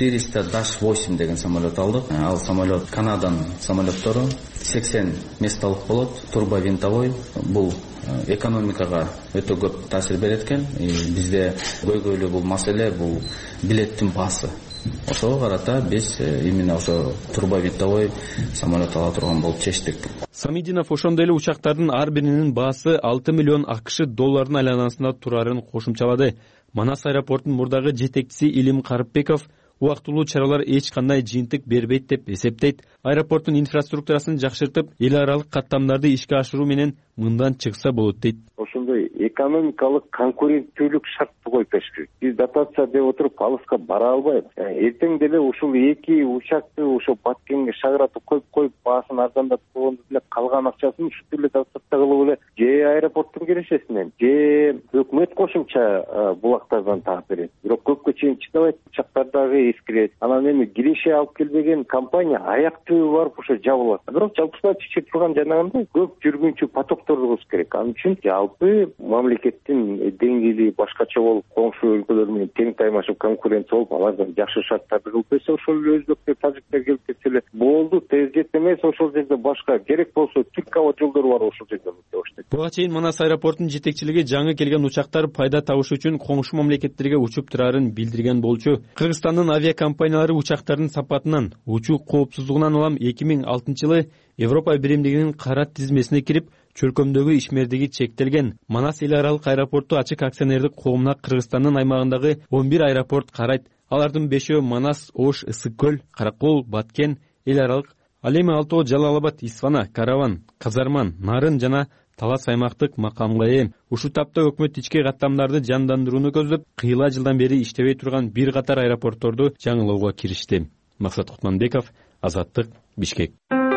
Q400-8 деген самолет алдык. Ал самолет Канадан самолеттору 80 месталык болот. Турбовинтовой. Бул экономикага өтө көп таасир берет экен. Бизде көйгөйлүү бул маселе, бул билеттин баасы. Ошого карата биз именно ошо турбовинтовой самолет ала турган болуп чечтик. Самидинов ошондой эле учактардын ар биринин баасы 6 миллион АКШ долларынын айланасында турарын кошумчалады. Манас аэропортунун мурдагы жетекчиси Илим Карыпбеков убактылуу чаралар эч кандай жыйынтык бербейт деп эсептейт. Аэропорттун инфраструктурасын жакшыртып, эл аралык каттамдарды ишке ашыруу менен мындан чыкса болот дейт. Ошондой экономикалык конкуренттүүлүк шартты коюп бериш керек. Биз дотация деп отуруп алыска бара албайбыз. Эртең деле ушул 2 учакты ошо Баткенге шагыратып коюп баасын арзандатып койгондо деле калган акчасын ушул эле дотация кылып эле же аэропорттун кирешесинен, же өкмөт кошумча булактардан таап берет. Бирок көпкө чейин чыдабайт, учактардагы эскирет. Анан эми киреше алып келбеген компания аяк түбү барып ошо жабылат. Бирок жалпысынан чечип турган жанагындай көп жүргүнчү поток тургузуш керек. Ал үчүн жалпы мамлекеттин деңгээли башкача болуп, коңшу өлкөлөр менен тең таймашып конкуренция болуп, алардан жакшы шарттарды кылып берсе, ошол эле өзбектер, тажиктер келип кетсе эле болду. Тез жет эмес, ошол жерде башка керек болсо Түрк аба жолдору бар ошол жерде. Буга чейин Манас аэропортунун жетекчилиги жаңы келген учактар пайда табыш үчүн коңшу мамлекеттерге учуп турарын билдирген болчу. Кыргызстандын авиакомпаниялары учактардын сапатынан, учуу коопсуздугунан улам 2006-жылы Европа биримдигинин кара тизмесине кирип, чөлкөмдөгү ишмердиги чектелген. Манас эл аралык аэропорту ачык акционердик коомуна Кыргызстандын аймагындагы 11 аэропорт карайт. Алардын 5-өө Манас, Ош, Ысык көл, Каракол, Баткен эл аралык. Ал эми 6-өө Жалал-Абад, Исфана, Караван, Казарман, Нарын жана Талас аймактык макамга ээ. Ушул тапта өкмөт ички каттамдарды жандандырууну көздөп, кыйла жылдан бери иштебей турган бир катар аэропортторду жаңылоого киришти. Максат Кутманбеков, Азаттык, Бишкек.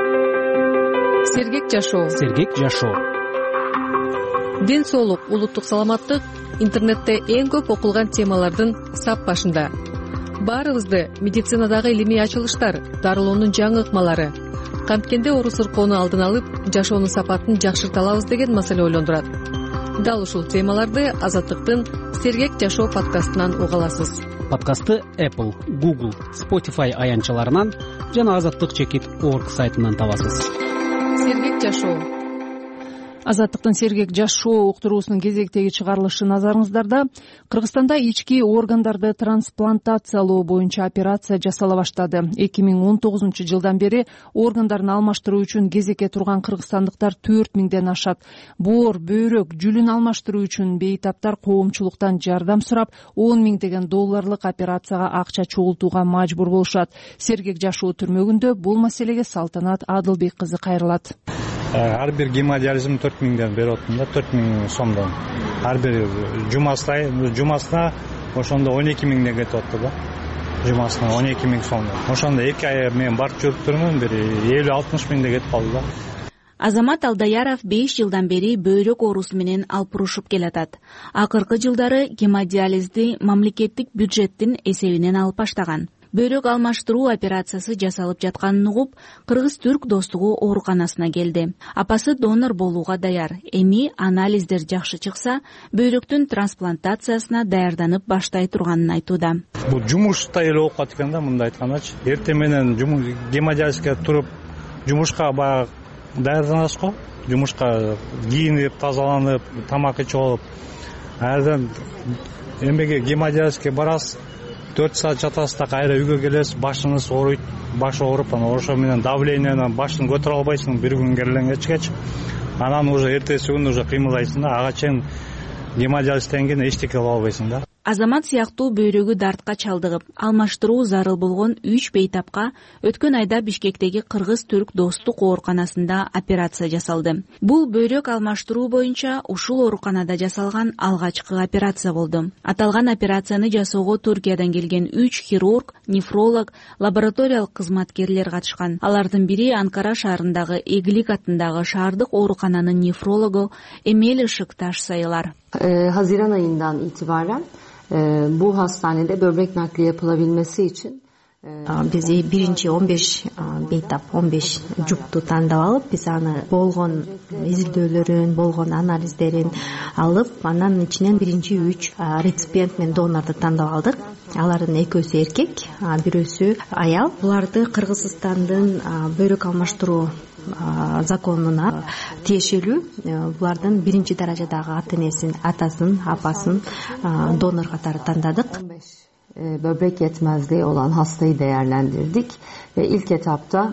Сергек жашоо. Ден соолук, улуттук саламаттык интернетте эң көп окулган темалардын сап башында. Баарыбызды медицинадагы илимий ачылыштар, дарылоонун жаңы ыкмалары, канткенде оору сыркоону алдын алып, жашоонун сапатын жакшырта алабыз деген маселе ойлондурат. Дал ушул темаларды Азаттыктын Сергек жашоо подкастынан уга аласыз. Подкастты Apple, Google, Spotify аянтчаларынан жана azatlyk.org сайтынан табасыз. Сергек жашоо. Азаттыктын Сергек жашоо уктуруусунун кезектеги чыгарылышы назарыңыздарда. Кыргызстанда ички органдарды трансплантациялоо боюнча операция жасала баштады. 2019-жылдан бери органдарын алмаштыруу үчүн кезекке турган кыргызстандыктар 4000ден ашат. Боор, бөйрөк, жүлүн алмаштыруу үчүн бейтаптар коомчулуктан жардам сурап, $10,000 операцияга акча чогултууга мажбур болушат. Сергек жашоо түрмөгүндө бул маселеге Салтанат Адылбек кызы кайрылат. Ар бир гемодиализм 4000ден берип атам да, 4000 сомдон. Ар бир жумасына ошондо 12000 кетип атты да. Жумасына 12000 сомдон. Ошондо 2 ай мен барып жүрүп турмун, бир 50-60 миңде кетип калды да. Азамат Алдаяров 5 жылдан бери бөйрөк оорусу менен алпурушуп келатат. Акыркы жылдары гемодиализди мамлекеттик бюджеттин эсебинен алып баштаган. Бөйрөк алмаштыруу операциясы жасалып жатканын угуп, Кыргыз-Түрк достугу ооруканасына келди. Апасы донор болууга даяр. Эми анализдер жакшы чыкса, бөйрөктүн трансплантациясына даярданып баштай турганын айтууда. Бул жумушта эле окуп калат экен да, мындай айткандачы. Эртең менен гемодиализге туруп, жумушка баягы даярданасыз го. Жумушка кийинип, тазаланып, тамак ичип алып, андан эмеге гемодиализге барасыз. 4 саат жатасыз да, кайра үйгө келесиз, башыңыз ооруйт, баш ооруп, ошо менен давлениянан башын көтөрө албайсың, бир күн кечкечи. Анан уже эртеси күнү уже кыймылдайсың да, ага чейин гемодиализден кийин эчтеке кыла албайсың да. Азамат сыяктуу бөйрөгү дартка чалдыгып, алмаштыруу зарыл болгон 3 бейтапка өткөн айда Бишкектеги Кыргыз-Түрк достук ооруканасында операция жасалды. Бул бөйрөк алмаштыруу боюнча ушул ооруканада жасалган алгачкы операция болду. Аталган операцияны жасоого Түркиядан келген 3 хирург, нефролог, лабораториялык кызматкерлер катышкан. Алардын бири Анкара шаарындагы Эглик атындагы шаардык оорукананын нефрологу Эмель Шыкташ sayılar. Haziran ayından itibaren bu hastanede böbrek nakli yapılabilmesi için биз биринчи 15 бейтап 15 жупту тандап алып, биз аны болгон изилдөөлөрүн, болгон анализдерин алып, анан ичинен биринчи 3 реципиент менен донорду тандап алдык. Алардын экөөсү эркек, бирөөсү аял. Буларды Кыргызстандын бөйрөк алмаштыруу законуна тиешелүү. Булардын биринчи даражадагы ата-энесин, атасын, апасын донор катары тандадык. Böbrek yetmezliği olan hastayı değerlendirdik ve ilk etapta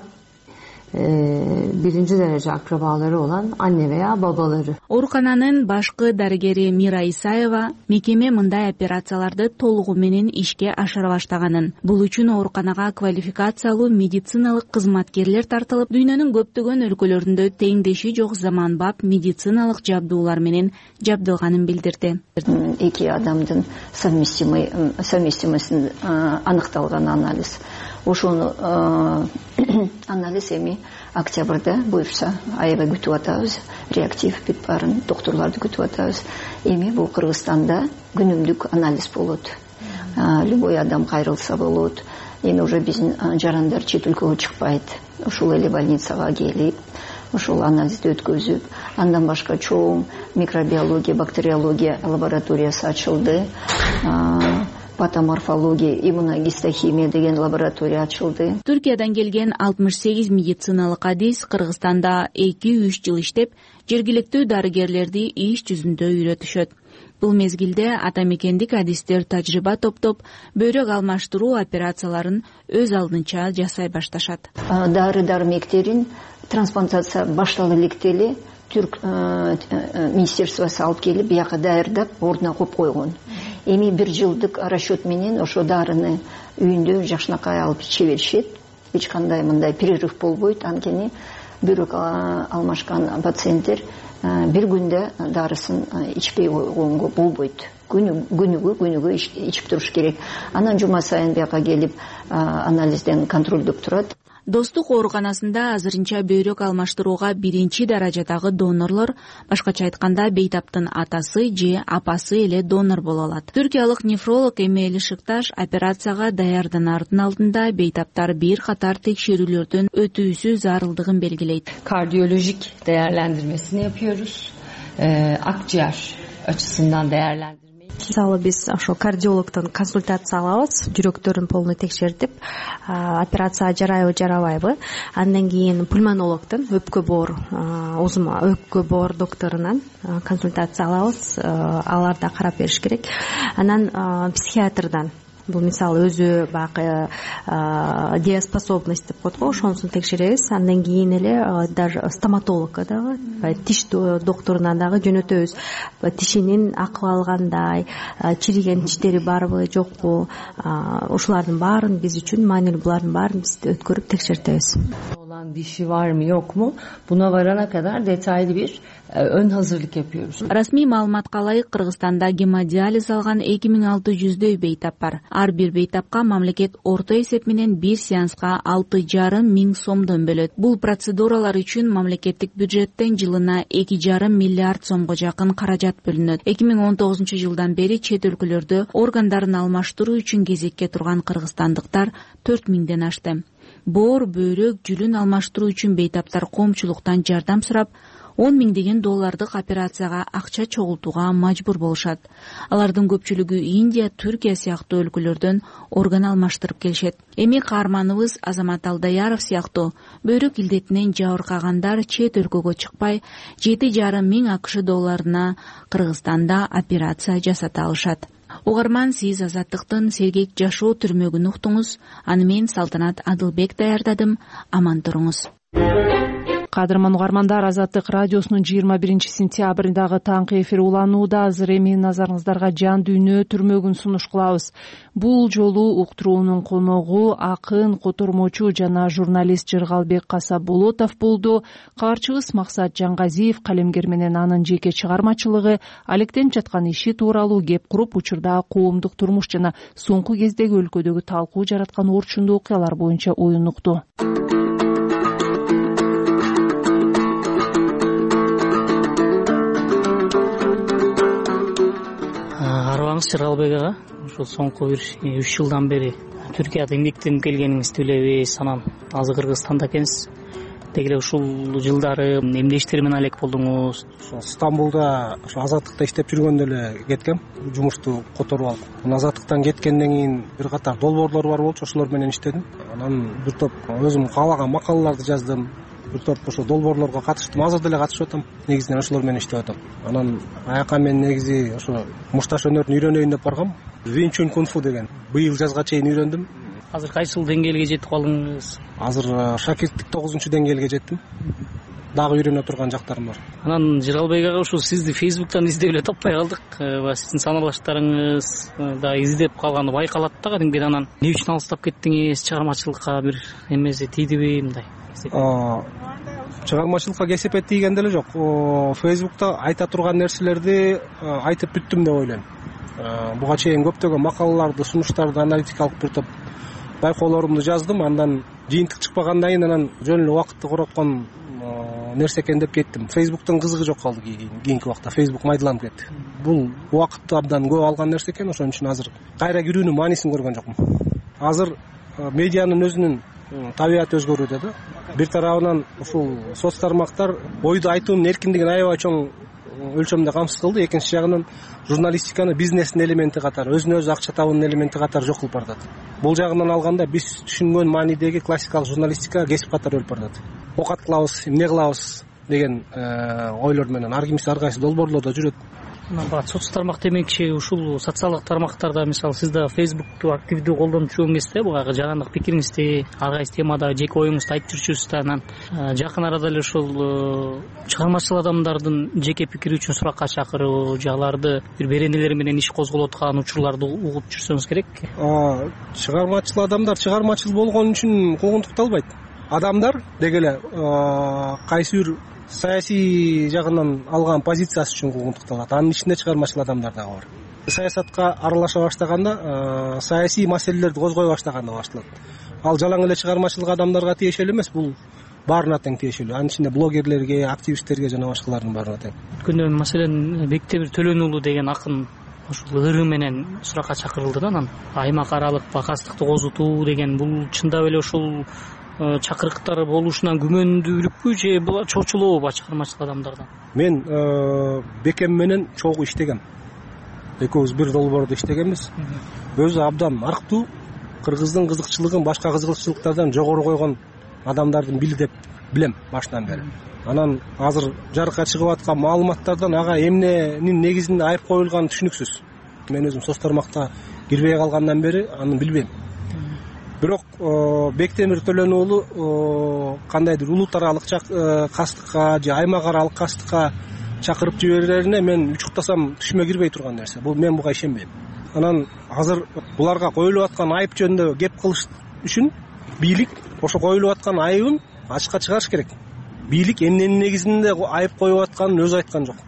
birinci derece akrabaları olan anne veya babaları. Оорукананын башкы дарыгери Мира Исаева мекеме мындай операцияларды толугу менен ишке ашыра баштаганын, бул үчүн ооруканага квалификациялуу медициналык кызматкерлер тартылып, дүйнөнүн көптөгөн өлкөлөрүндө теңдеши жок заманбап медициналык жабдуулар менен жабдылганын билдирди. Эки адамдын совместимосун аныкталган анализ. Ошону анализ эми октябрда буюрса аябай күтүп атабыз. Реактив бүт баарын доктурларды күтүп атабыз. Эми бул Кыргызстанда күнүмдүк анализ болот. Любой адам кайрылса болот. Эми уже биздин жарандар чет өлкөгө чыкпайт. Ушул эле больницага келип, ушул анализди өткөзүп, андан башка чоң микробиология, бактериология лабораториясы ачылды. Патоморфология, иммуногистохимия деген лаборатория ачылды. Түркиядан келген 68 медициналык адис Кыргызстанда 2-3 жыл иштеп, жергиликтүү дарыгерлерди иш жүзүндө үйрөтүшөт. Бул мезгилде ата мекендик адистер тажрыйба топтоп, бөйрөк алмаштыруу операцияларын өз алдынча жасай башташат. Дары дармектерин трансплантация башталып электели Түрк министерствосы алып келип бияка даярдап ордуна коюп койгон. Эми 1 жылдык расчет менен ошо дарыны үйүндө жакшынакай алып иче беришет. Эч кандай мындай перерыв болбойт. Анткени бөйрөк алмашкан пациенттер 1 күндө дарысын ичпей койгонго болбойт. Күнүгө ичип туруш керек. Анан жума сайын бияка келип анализден контролдоп турат. Достук ооруканасында азырынча бөйрөк алмаштырууга 1 даражадагы донорлор, башкача айтканда бейтаптын атасы же апасы эле донор боло алат. Түркиялык нефролог Эмели Шыкташ операцияга даярданардын алдында бейтаптар бир катар текшерүүлөрдөн өтүүсү зарылдыгын белгилейт. Kardiyolojik değerlendirmesini yapıyoruz. Akciğer açısından değerlendirmeyi. Мисалы биз ошо кардиологдон консультация алабыз, жүрөктөрүн полный текшертип, операция жарайбы, жарабайбы. Андан кийин пульмонологдон, өпкө боор докторунан консультация алабыз. Алар да карап бериш керек. Анан психиатрдан, бул мисалы өзү баягы дееспособность деп коет го, ошонусун текшеребиз. Андан кийин эле даже стоматологко дагы, тиш докторуна дагы жөнөтөбүз. Тишинин акыбалы кандай, чириген тиштери барбы, жокпу, ушулардын баарын биз үчүн маанилүү, булардын баарын биз өткөрүп текшертебиз. Olan dişi var mı yok mu? Buna varana kadar detaylı bir ön hazırlık yapıyoruz. Расмий маалыматка ылайык Кыргызстанда гемодиализ алган 2600дөй бейтап бар. Ар бир бейтапка мамлекет орто эсеп менен 1 сеанска 6,5 миң сомдон бөлөт. Бул процедуралар үчүн мамлекеттик бюджеттен жылына 2,5 миллиард сомго жакын каражат бөлүнөт. 2019 жылдан бери чет өлкөлөрдө органдарын алмаштыруу үчүн кезекке турган кыргызстандыктар 4 миңден ашты. Боор, бөйрөк, жүлүн алмаштыруу үчүн бейтаптар коомчулуктан жардам сурап, 10 миңдеген доллардык операцияга акча чогултууга мажбур болушат. Алардын көпчүлүгү Индия, Түркия сыяктуу өлкөлөрдөн орган алмаштырып келишет. Эми каарманыбыз Азамат Алдаяров сыяктуу бөйрөк илдетинен жабыркагандар чет өлкөгө чыкпай, 7,5 миң АКШ долларына Кыргызстанда операция жасата алышат. Угарман, сиз Азаттыктын сергек жашоо түрмөгүн уктуңуз. Аны мен Салтанат Адылбек даярдадым. Аман туруңуз. Кадырман угармандар, Азаттык радиосунун 21 сентябрындагы таңкы эфир уланууда. Азыр эми назарыңыздарга Жан дүйнө түрмөгүн сунуш кылабыз. Бул жолу уктуруунун коногу акын, котормочу жана журналист Жыргалбек Касаболотов болду. Каарчыбыз Максат Жангазиев калемгер менен анын жеке чыгармачылыгы, алектенип жаткан иши тууралуу кеп куруп, учурда коомдук турмуш жана соңку кездеги өлкөдөгү талкуу жараткан орчундуу окуялар боюнча оюн укту. Жыргалбек ага, ушул соңку бир 3 жылдан бери Түркияда эмгектенип келгениңизди билебиз. Анан азыр Кыргызстанда экенсиз. Деги эле ушул жылдары эмне иштер менен алек болдуңуз? Стамбулда Азаттыкта иштеп жүргөндө эле кеткем, жумушту которуп алып. Азаттыктан кеткенден кийин бир катар долбоорлор бар болчу, ошолор менен иштедим. Анан бир топ өзүм каалаган макалаларды жаздым. Бир топ ошо долбоорлорго катыштым. Азыр деле катышып атам. Негизинен ошолор менен иштеп атам. Анан аяка мен негизи ошо мушташ өнөрүн үйрөнөйүн деп баргам. Винчун кунфу деген. Быйыл жазга чейин үйрөндүм. Азыр кайсыл деңгээлге жетип калдыңыз? Азыр шакирттик 9-деңгээлге жеттим. Дагы үйрөнө турган жактарым бар. Анан Жыргалбек ага, ушул сизди Facebook'тан издеп эле таппай калдык. Сиздин саналаштарыңыз да издеп калганы байкалат да кадимки. Анан эмне үчүн алыстап кеттиңиз? Чыгармачылыкка бир эмеси тийдиби мындай? Чыгармачылыкка кесепе тийген деле жок. Facebook'та айта турган нерселерди айтып бүттүм деп ойлойм. Буга чейин көптөгөн макалаларды, сунуштарды, аналитикалык бир топ байкоолорумду жаздым. Андан жыйынтык чыкпагандан кийин анан жөн эле убакытты короткон нерсе экен деп кеттим. Facebook'тун кызыгы жок калды кийинки убакта. Facebook майдаланып кетти. Бул убакытты абдан көп алган нерсе экен, ошон үчүн азыр кайра кирүүнүн маанисин көргөн жокмун. Азыр медианын өзүнүн табиаты өзгөрүүдө да. Бир тарабынан ушул соц тармактар ойду айтуунун эркиндигин аябай чоң өлчөмдө камсыз кылды. Экинчи жагынан журналистиканы бизнестин элементи катары, өзүнө өзү акча табуунун элементи катары жок кылып бардат. Бул жагынан алганда биз түшүнгөн маанидеги классикалык журналистика кесип катары өлүп бардат. Окат кылабыз, эмне кылабыз, деген ойлор менен ар кимиси ар кайсы долбоорлордо жүрөт. Баягы соц тармак демекчи ушул социалдык тармактарда мисалы сиз да Facebook'ту активдүү колдонуп жүргөн кезде баягы жагандык пикириңизди ар кайсы темада жеке оюңузду айтып жүрчүсүз да. Анан жакын арада эле ушул чыгармачыл адамдардын жеке пикири үчүн суракка чакыруу же аларды бир беренелер менен иш козголуп аткан учурларды угуп жүрсөңүз керек. Чыгармачыл адамдар чыгармачыл болгон үчүн куугунтукталбайт. Адамдар деги эле кайсы бир саясий жагынан алган позициясы үчүн куугунтукталат. Анын ичинде чыгармачыл адамдар дагы бар. Саясатка аралаша баштаганда, саясий маселелерди козгой баштаганда башталат. Ал жалаң эле чыгармачылык адамдарга тиешелүү эмес, бул баарына тең тиешелүү. Анын ичинде блогерлерге, активисттерге жана башкалардын баарына тең. Өткөндө маселен Бектемир Төлөн уулу деген акын ушул ыры менен суракка чакырылды да. Анан аймак аралык бакастыкты козутуу деген бул чындап эле ушул чакырыктар болушунан күмөндүүлүкпү же бул чочулообу чыгармачылык адамдардан? Мен Бекем менен чогуу иштегем. Экөөбүз бир долбоордо иштегенбиз. Өзү абдан арктуу, кыргыздын кызыкчылыгын башка кызыкчылыктардан жогору койгон адамдардын бири деп билем башынан бери. Анан азыр жарыкка чыгып аткан маалыматтардан ага эмненин негизинде айып коюлганы түшүнүксүз. Мен өзүм соц тармакта кирбей калгандан бери аны билбейм. Бирок Бектемир Төлөн уулу кандайдыр улут аралык кастыкка же аймак аралык кастыкка чакырып жиберерине мен учуктасам түшүмө кирбей турган нерсе. Бул мен буга ишенбейм. Анан азыр буларга коюлуп аткан айып жөнүндө кеп кылыш үчүн бийлик ошо коюлуп аткан айыбын ачыкка чыгарыш керек. Бийлик эмненин негизинде айып коюп атканын өзү айткан жок.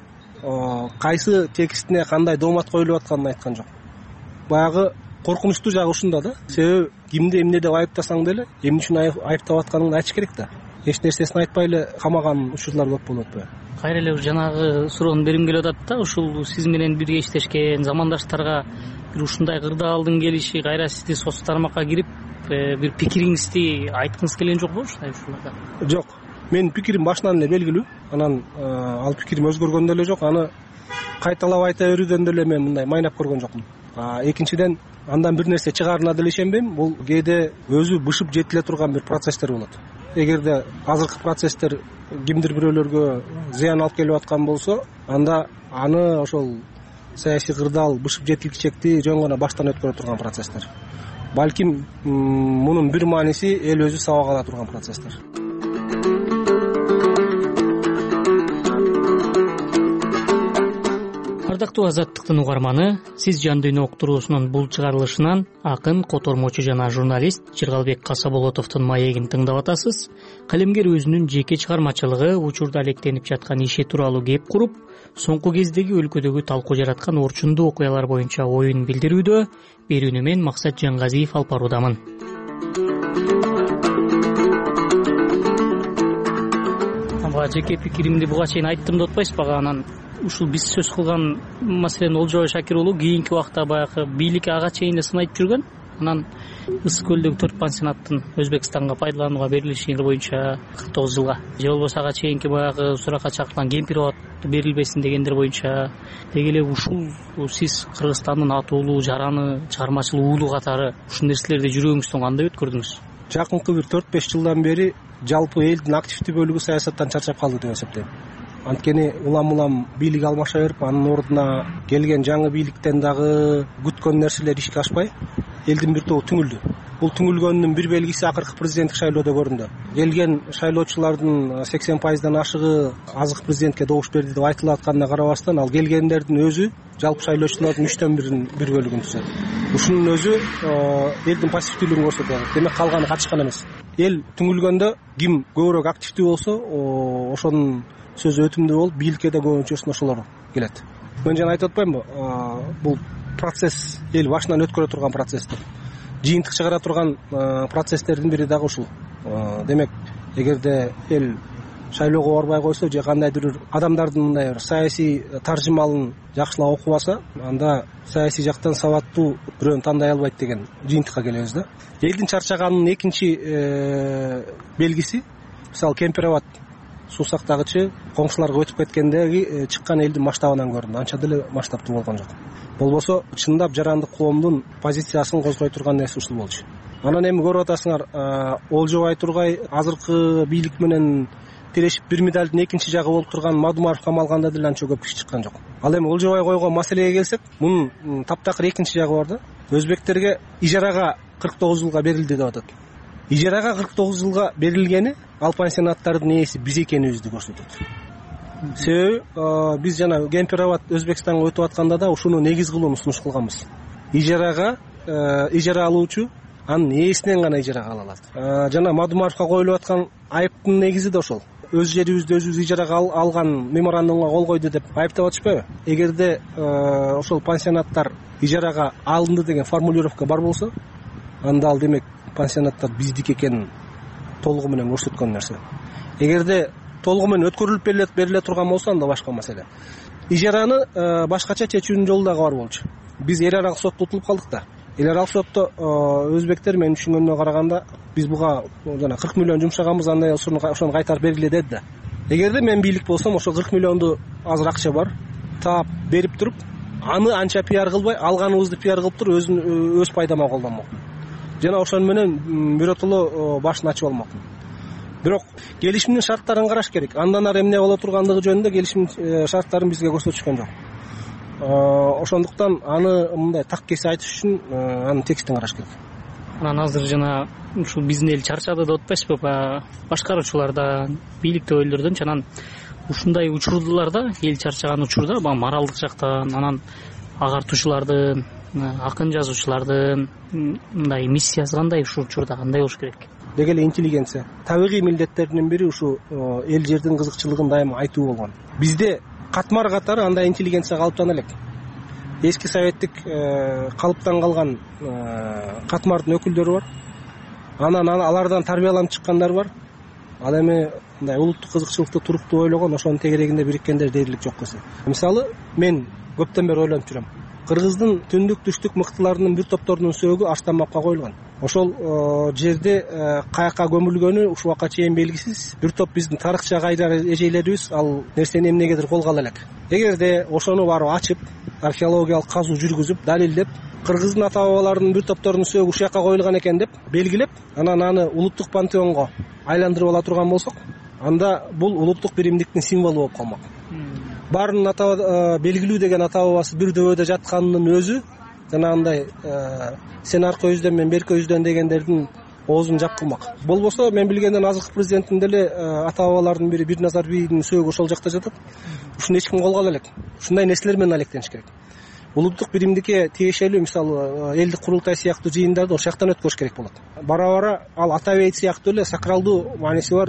Кайсы текстине кандай доомат коюлуп атканын айткан жок. Баягы коркунучтуу жагы ушунда да. Себеби кимди эмне деп айыптасаң деле, эмне үчүн айыптап атканыңды айтыш керек да. Эч нерсесин айтпай эле камаган учурлар көп болуп атпайбы? Кайра эле жанагы суроону берим келип атат да. Ушул сиз менен бирге иштешкен замандаштарга бир ушундай кырдаалдын келиши кайра сизди соц тармакка кирип бир пикириңизди айткыңыз келген жокпу ушундай учурларда? Жок. Менин пикирим башынан эле белгилүү. Анан ал пикирим өзгөргөн деле жок. Аны кайталап айта берүүдөн деле мен мындай майнап көргөн жокмун. Экинчиден, андан бир нерсе чыгаарына деле ишенбейм. Бул кээде өзү бышып жетиле турган бир процесстер болот. Эгерде азыркы процесстер кимдир бирөөлөргө зыян алып келип аткан болсо, анда аны ошол саясий кырдаал бышып жетилчекти жөн гана баштан өткөрө турган процесстер. Балким мунун бир мааниси эл өзү сабак ала турган процесстер. Ардактуу Азаттыктын угарманы, сиз Жан дүйнө уктуруусунун бул чыгарылышынан акын, котормочу жана журналист Жыргалбек Касаболотовдун маегин тыңдап атасыз. Калемгер өзүнүн жеке чыгармачылыгы, учурда алектенип жаткан иши тууралуу кеп куруп, соңку кездеги өлкөдөгү талкуу жараткан орчундуу окуялар боюнча оюн билдирүүдө. Берүүнү мен Максат Жангазиев алып баруудамын. Жеке пикиримди буга чейин айттым деп атпайсызбы? Анан ушул биз сөз кылган маселен Олжобай Шакир уулу кийинки убакта баягы бийлик ага чейин эле сын айтып жүргөн. Анан Ысык көлдөгү 4 пансионаттын Өзбекстанга пайдаланууга берилиши боюнча 49 жылга же болбосо ага чейинки баягы суракка чакырылган кемпир абад берилбесин дегендер боюнча деги эле ушул сиз Кыргызстандын атуулуу жараны чыгармачыл уулу катары ушул нерселерди жүрөгүңүздөн кандай өткөрдүңүз? Жакынкы бир 4-5 жылдан бери жалпы элдин активдүү бөлүгү саясаттан чарчап калды деп эсептейм. Анткени улам бийлик алмаша берип, анын ордуна келген жаңы бийликтен дагы күткөн нерселер ишке ашпай, элдин бир тобу түңүлдү. Бул түңүлгөнүнүн бир белгиси акыркы президенттик шайлоодо көрүндү. Келген шайлоочулардын 80% ашыгы азыркы президентке добуш берди деп айтылып атканына карабастан, ал келгендердин өзү жалпы шайлоочулардын 3/1 бөлүгүн түзөт. Ушунун өзү элдин пассивдүүлүгүн көрсөтөт. Демек калганы качкан эмес. Эл түңүлгөндө ким көбүрөөк активдүү болсо, ошонун сөзү өтүмдүү болуп, бийликке да көбүнчөсүн ошолор келет. Мен жана айтып атпаймынбы? Бул процесс эл башынан өткөрө турган процесстер. Жыйынтык чыгара турган процесстердин бири дагы ушул. Демек, эгерде эл шайлоого барбай койсо же кандайдыр бир адамдардын мындай бир саясий таржымалын жакшылап окубаса, анда саясий жактан сабаттуу бирөөнү тандай албайт деген жыйынтыкка келебиз да. Элдин чарчаганынын экинчи белгиси, мисалы Кемпир абад суусактагычы коңшуларга өтүп кеткендеги чыккан элдин масштабынан көрүндү. Анча деле масштабтуу болгон жок. Болбосо чындап жарандык коомдун позициясын козгой турган нерсе ушул болчу. Анан эми көрүп атасыңар, Олжобай Тургай азыркы бийлик менен тирешип бир медалдын экинчи жагы болуп турган Мадумаров камалганда деле анча көп киши чыккан жок. Ал эми Ылжыбай койгон маселеге келсек, мунун таптакыр экинчи жагы бар да. Өзбектерге ижарага 49 жылга берилди деп атат. Ижарага 49 жылга берилгени ал пансионаттардын ээси биз экенибизди көрсөтөт. Себеби биз жана Кемпироват Өзбекстанга өтүп атканда да ушуну негиз кылууну сунуш кылганбыз. Ижара алуучу анын ээсинен гана ижарага ала алат. Жана Мадумаровго коюлуп аткан айыптын негизи да ошол. Өз жерибизди өзүбүз ижарага алган меморандумга кол койду деп айыптап атышпайбы? Эгерде ошол пансионаттар ижарага алынды деген формулировка бар болсо, анда ал демек пансионаттар биздики экенин толугу менен көрсөткөн нерсе. Эгерде толугу менен өткөрүлүп бериле турган болсо, анда башка маселе. Ижараны башкача чечүүнүн жолу дагы бар болчу. Биз эл аралык сотто утулуп калдык да. Эл аралык сотто өзбектер менин түшүнгөнүмө караганда биз буга жана 40 миллион жумшаганбыз, андай ошону кайтарып бергиле деди да. Эгерде мен бийлик болсом, ошол 40 миллионду азыр акча бар, таап берип туруп, аны анча пиар кылбай, алганыбызды пиар кылып туруп, өз пайдама колдонмокмун. Жана ошону менен биротоло башын ачып алмакмын. Бирок келишимдин шарттарын караш керек. Андан ары эмне боло тургандыгы жөнүндө келишимдин шарттарын бизге көрсөтүшкөн жок. Ошондуктан аны мындай так кесе айтыш үчүн анын текстин караш керек. Анан азыр жана ушул биздин эл чарчады деп атпайсызбы? Башкаруучулардан, бийликтөгүлөрдөн анан ушундай учурларда, эл чарчаган учурда моралдык жактан, анан агартуучулардын, акын жазуучулардын мындай миссиясы кандай ушул учурда, кандай болуш керек? Деги эле интеллигенция. Табигый милдеттердин бири ушу эл жердин кызыкчылыгын дайыма айтуу болгон. Бизде катмар катары андай интеллигенция калыптана элек. Эски советтик калыптан калган катмардын өкүлдөрү бар. Анан алардан тарбияланып чыккандар бар. Ал эми мындай улуттук кызыкчылыкты туруктуу ойлогон, ошонун тегерегинде бириккендер дээрлик жок кесе. Мисалы, мен көптөн бери ойлонуп жүрөм. Кыргыздын түндүк түштүк мыктыларынын бир топторунун сөөгү Арстанбапка коюлган. Ошол жерде каяка көмүлгөнү ушул убакка чейин белгисиз. Бир топ биздин тарыхча кайра эжейлерибиз ал нерсени эмнегедир колго ала элек. Эгерде ошону барып ачып, археологиялык казуу жүргүзүп, далилдеп, кыргыздын ата бабаларынын бир топторунун сөөгү ушул жака коюлган экен деп белгилеп, анан аны улуттук пантеонго айландырып ала турган болсок, анда бул улуттук биримдиктин символу болуп калмак. Баарынын белгилүү деген ата бабасы бир дөбөдө жатканынын өзү жанагындай сен аркы өздөн мен берки өздөн дегендердин оозун жапкылмак. Болбосо мен билгенден азыркы президенттин деле ата бабалардын бири Бир Назарбиевдин сөөгү ошол жакта жатат. Ушуну эч ким колго ала элек. Ушундай нерселер менен алектениш керек. Улуттук биримдикке тиешелүү мисалы элдик курултай сыяктуу жыйындарды ошол жактан өткөрүш керек болот. Бара ал ата бейит сыяктуу эле сакралдуу мааниси бар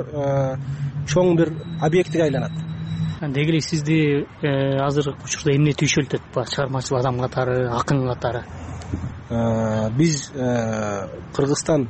чоң бир объектке айланат. Деги эле сизди азыркы учурда эмне түйшөлтөт? Чыгармачыл адам катары, акын катары? Биз Кыргызстан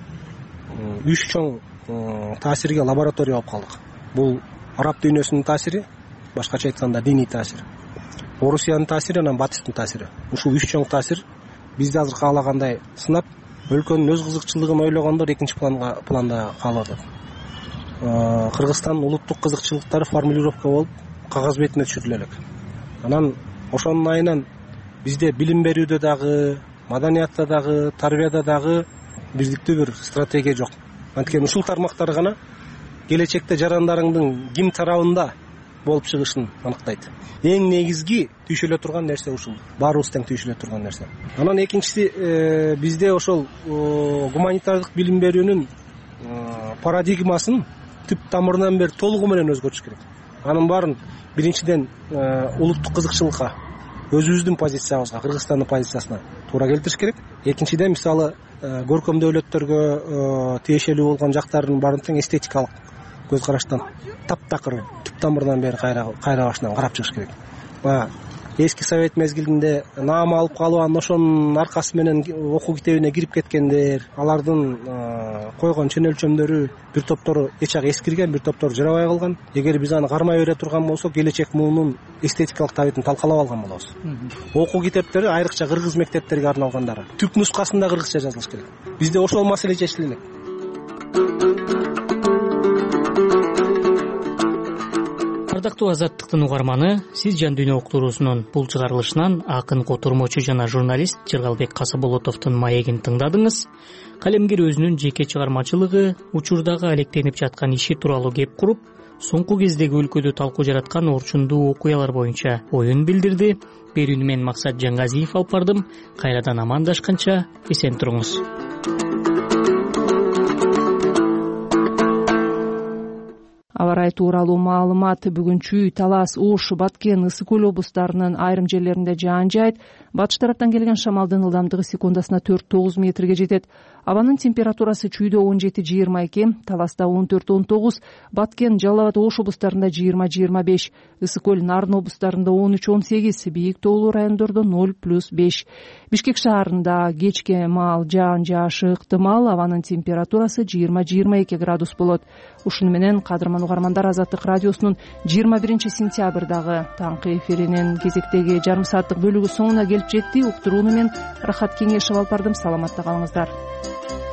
3 чоң таасирге лаборатория болуп калдык. Бул араб дүйнөсүнүн таасири, башкача айтканда диний таасир. Орусиянын таасири, анан батыстын таасири. Ушул 3 чоң таасир бизди азыр каалагандай сынап, өлкөнүн өз кызыкчылыгын ойлогондор экинчи планда калып атат. Кыргызстандын улуттук кызыкчылыктары формулировка болуп кагаз бетине түшүрүлө элек. Анан ошонун айынан бизде билим берүүдө дагы, маданиятта дагы, тарбияда дагы бирдиктүү бир стратегия жок. Анткени ушул тармактар гана келечекте жарандарыңдын ким тарабында болуп чыгышын аныктайт. Эң негизги түйшөлө турган нерсе ушул. Баарыбыз тең түйшөлө турган нерсе. Анан экинчиси бизде ошол гуманитардык билим берүүнүн парадигмасын түп тамырынан бери толугу менен өзгөртүш керек. Анын баарын биринчиден улуттук кызыкчылыкка, өзүбүздүн позициябызга, Кыргызстандын позициясына туура келтириш керек. Экинчиден мисалы көркөм дөөлөттөргө тиешелүү болгон жактардын баарын тең эстетикалык көз караштан таптакыр түп тамырынан бери кайра башынан карап чыгыш керек. Эски совет мезгилинде наама алып калып, анан ошонун аркасы менен окуу китебине кирип кеткендер, алардын койгон чен өлчөмдөрү бир топтору эч ак эскирген, бир топтору жарабай калган. Эгер биз аны кармай бере турган болсок, келечек муунун эстетикалык табитин талкалап алган болобуз. Окуу китептери айрыкча кыргыз мектептерине арналгандары түп нускасында кыргызча жазылыш керек. Бизде ошол маселе чечиле элек. Ардактуу Азаттыктын угарманы, сиз Жан дүйнө уктуруусунун бул чыгарылышынан акын, котормочу жана журналист Жыргалбек Касыболотовдун маегин тыңдадыңыз. Калемгер өзүнүн жеке чыгармачылыгы, учурдагы алектенип жаткан иши тууралуу кеп куруп, соңку кездеги өлкөдө талкуу жараткан орчундуу окуялар боюнча оюн билдирди. Берүүнү мен Максат Жаңгазиев алып бардым. Кайрадан амандашканча эсен туруңуз. Аба ырайы тууралуу маалымат. Бүгүн Чүй, Талас, Ош, Баткен, Ысык көл облустарынын айрым жерлеринде жаан жаайт. Батыш тараптан келген шамалдын ылдамдыгы секундасына 4-9 метрге жетет. Абанын температурасы Чүйдө 17-22, Таласта 14-19, Баткен, Жалал Абад, Ош облустарында 20-25, Ысык көл, Нарын облустарында 13-18, бийик тоолуу райондордо 0+5. Бишкек шаарында кечке маал жаан жаашы ыктымал, абанын температурасы 20-22 градус болот. Ушуну менен кадырман угармандар, Азаттык радиосунун 21 сентябрдагы таңкы эфиринин кезектеги жарым сааттык бөлүгү соңуна келип жетти. Уктурууну мен Рахат Кеңешев алып бардым. Саламатта калыңыздар.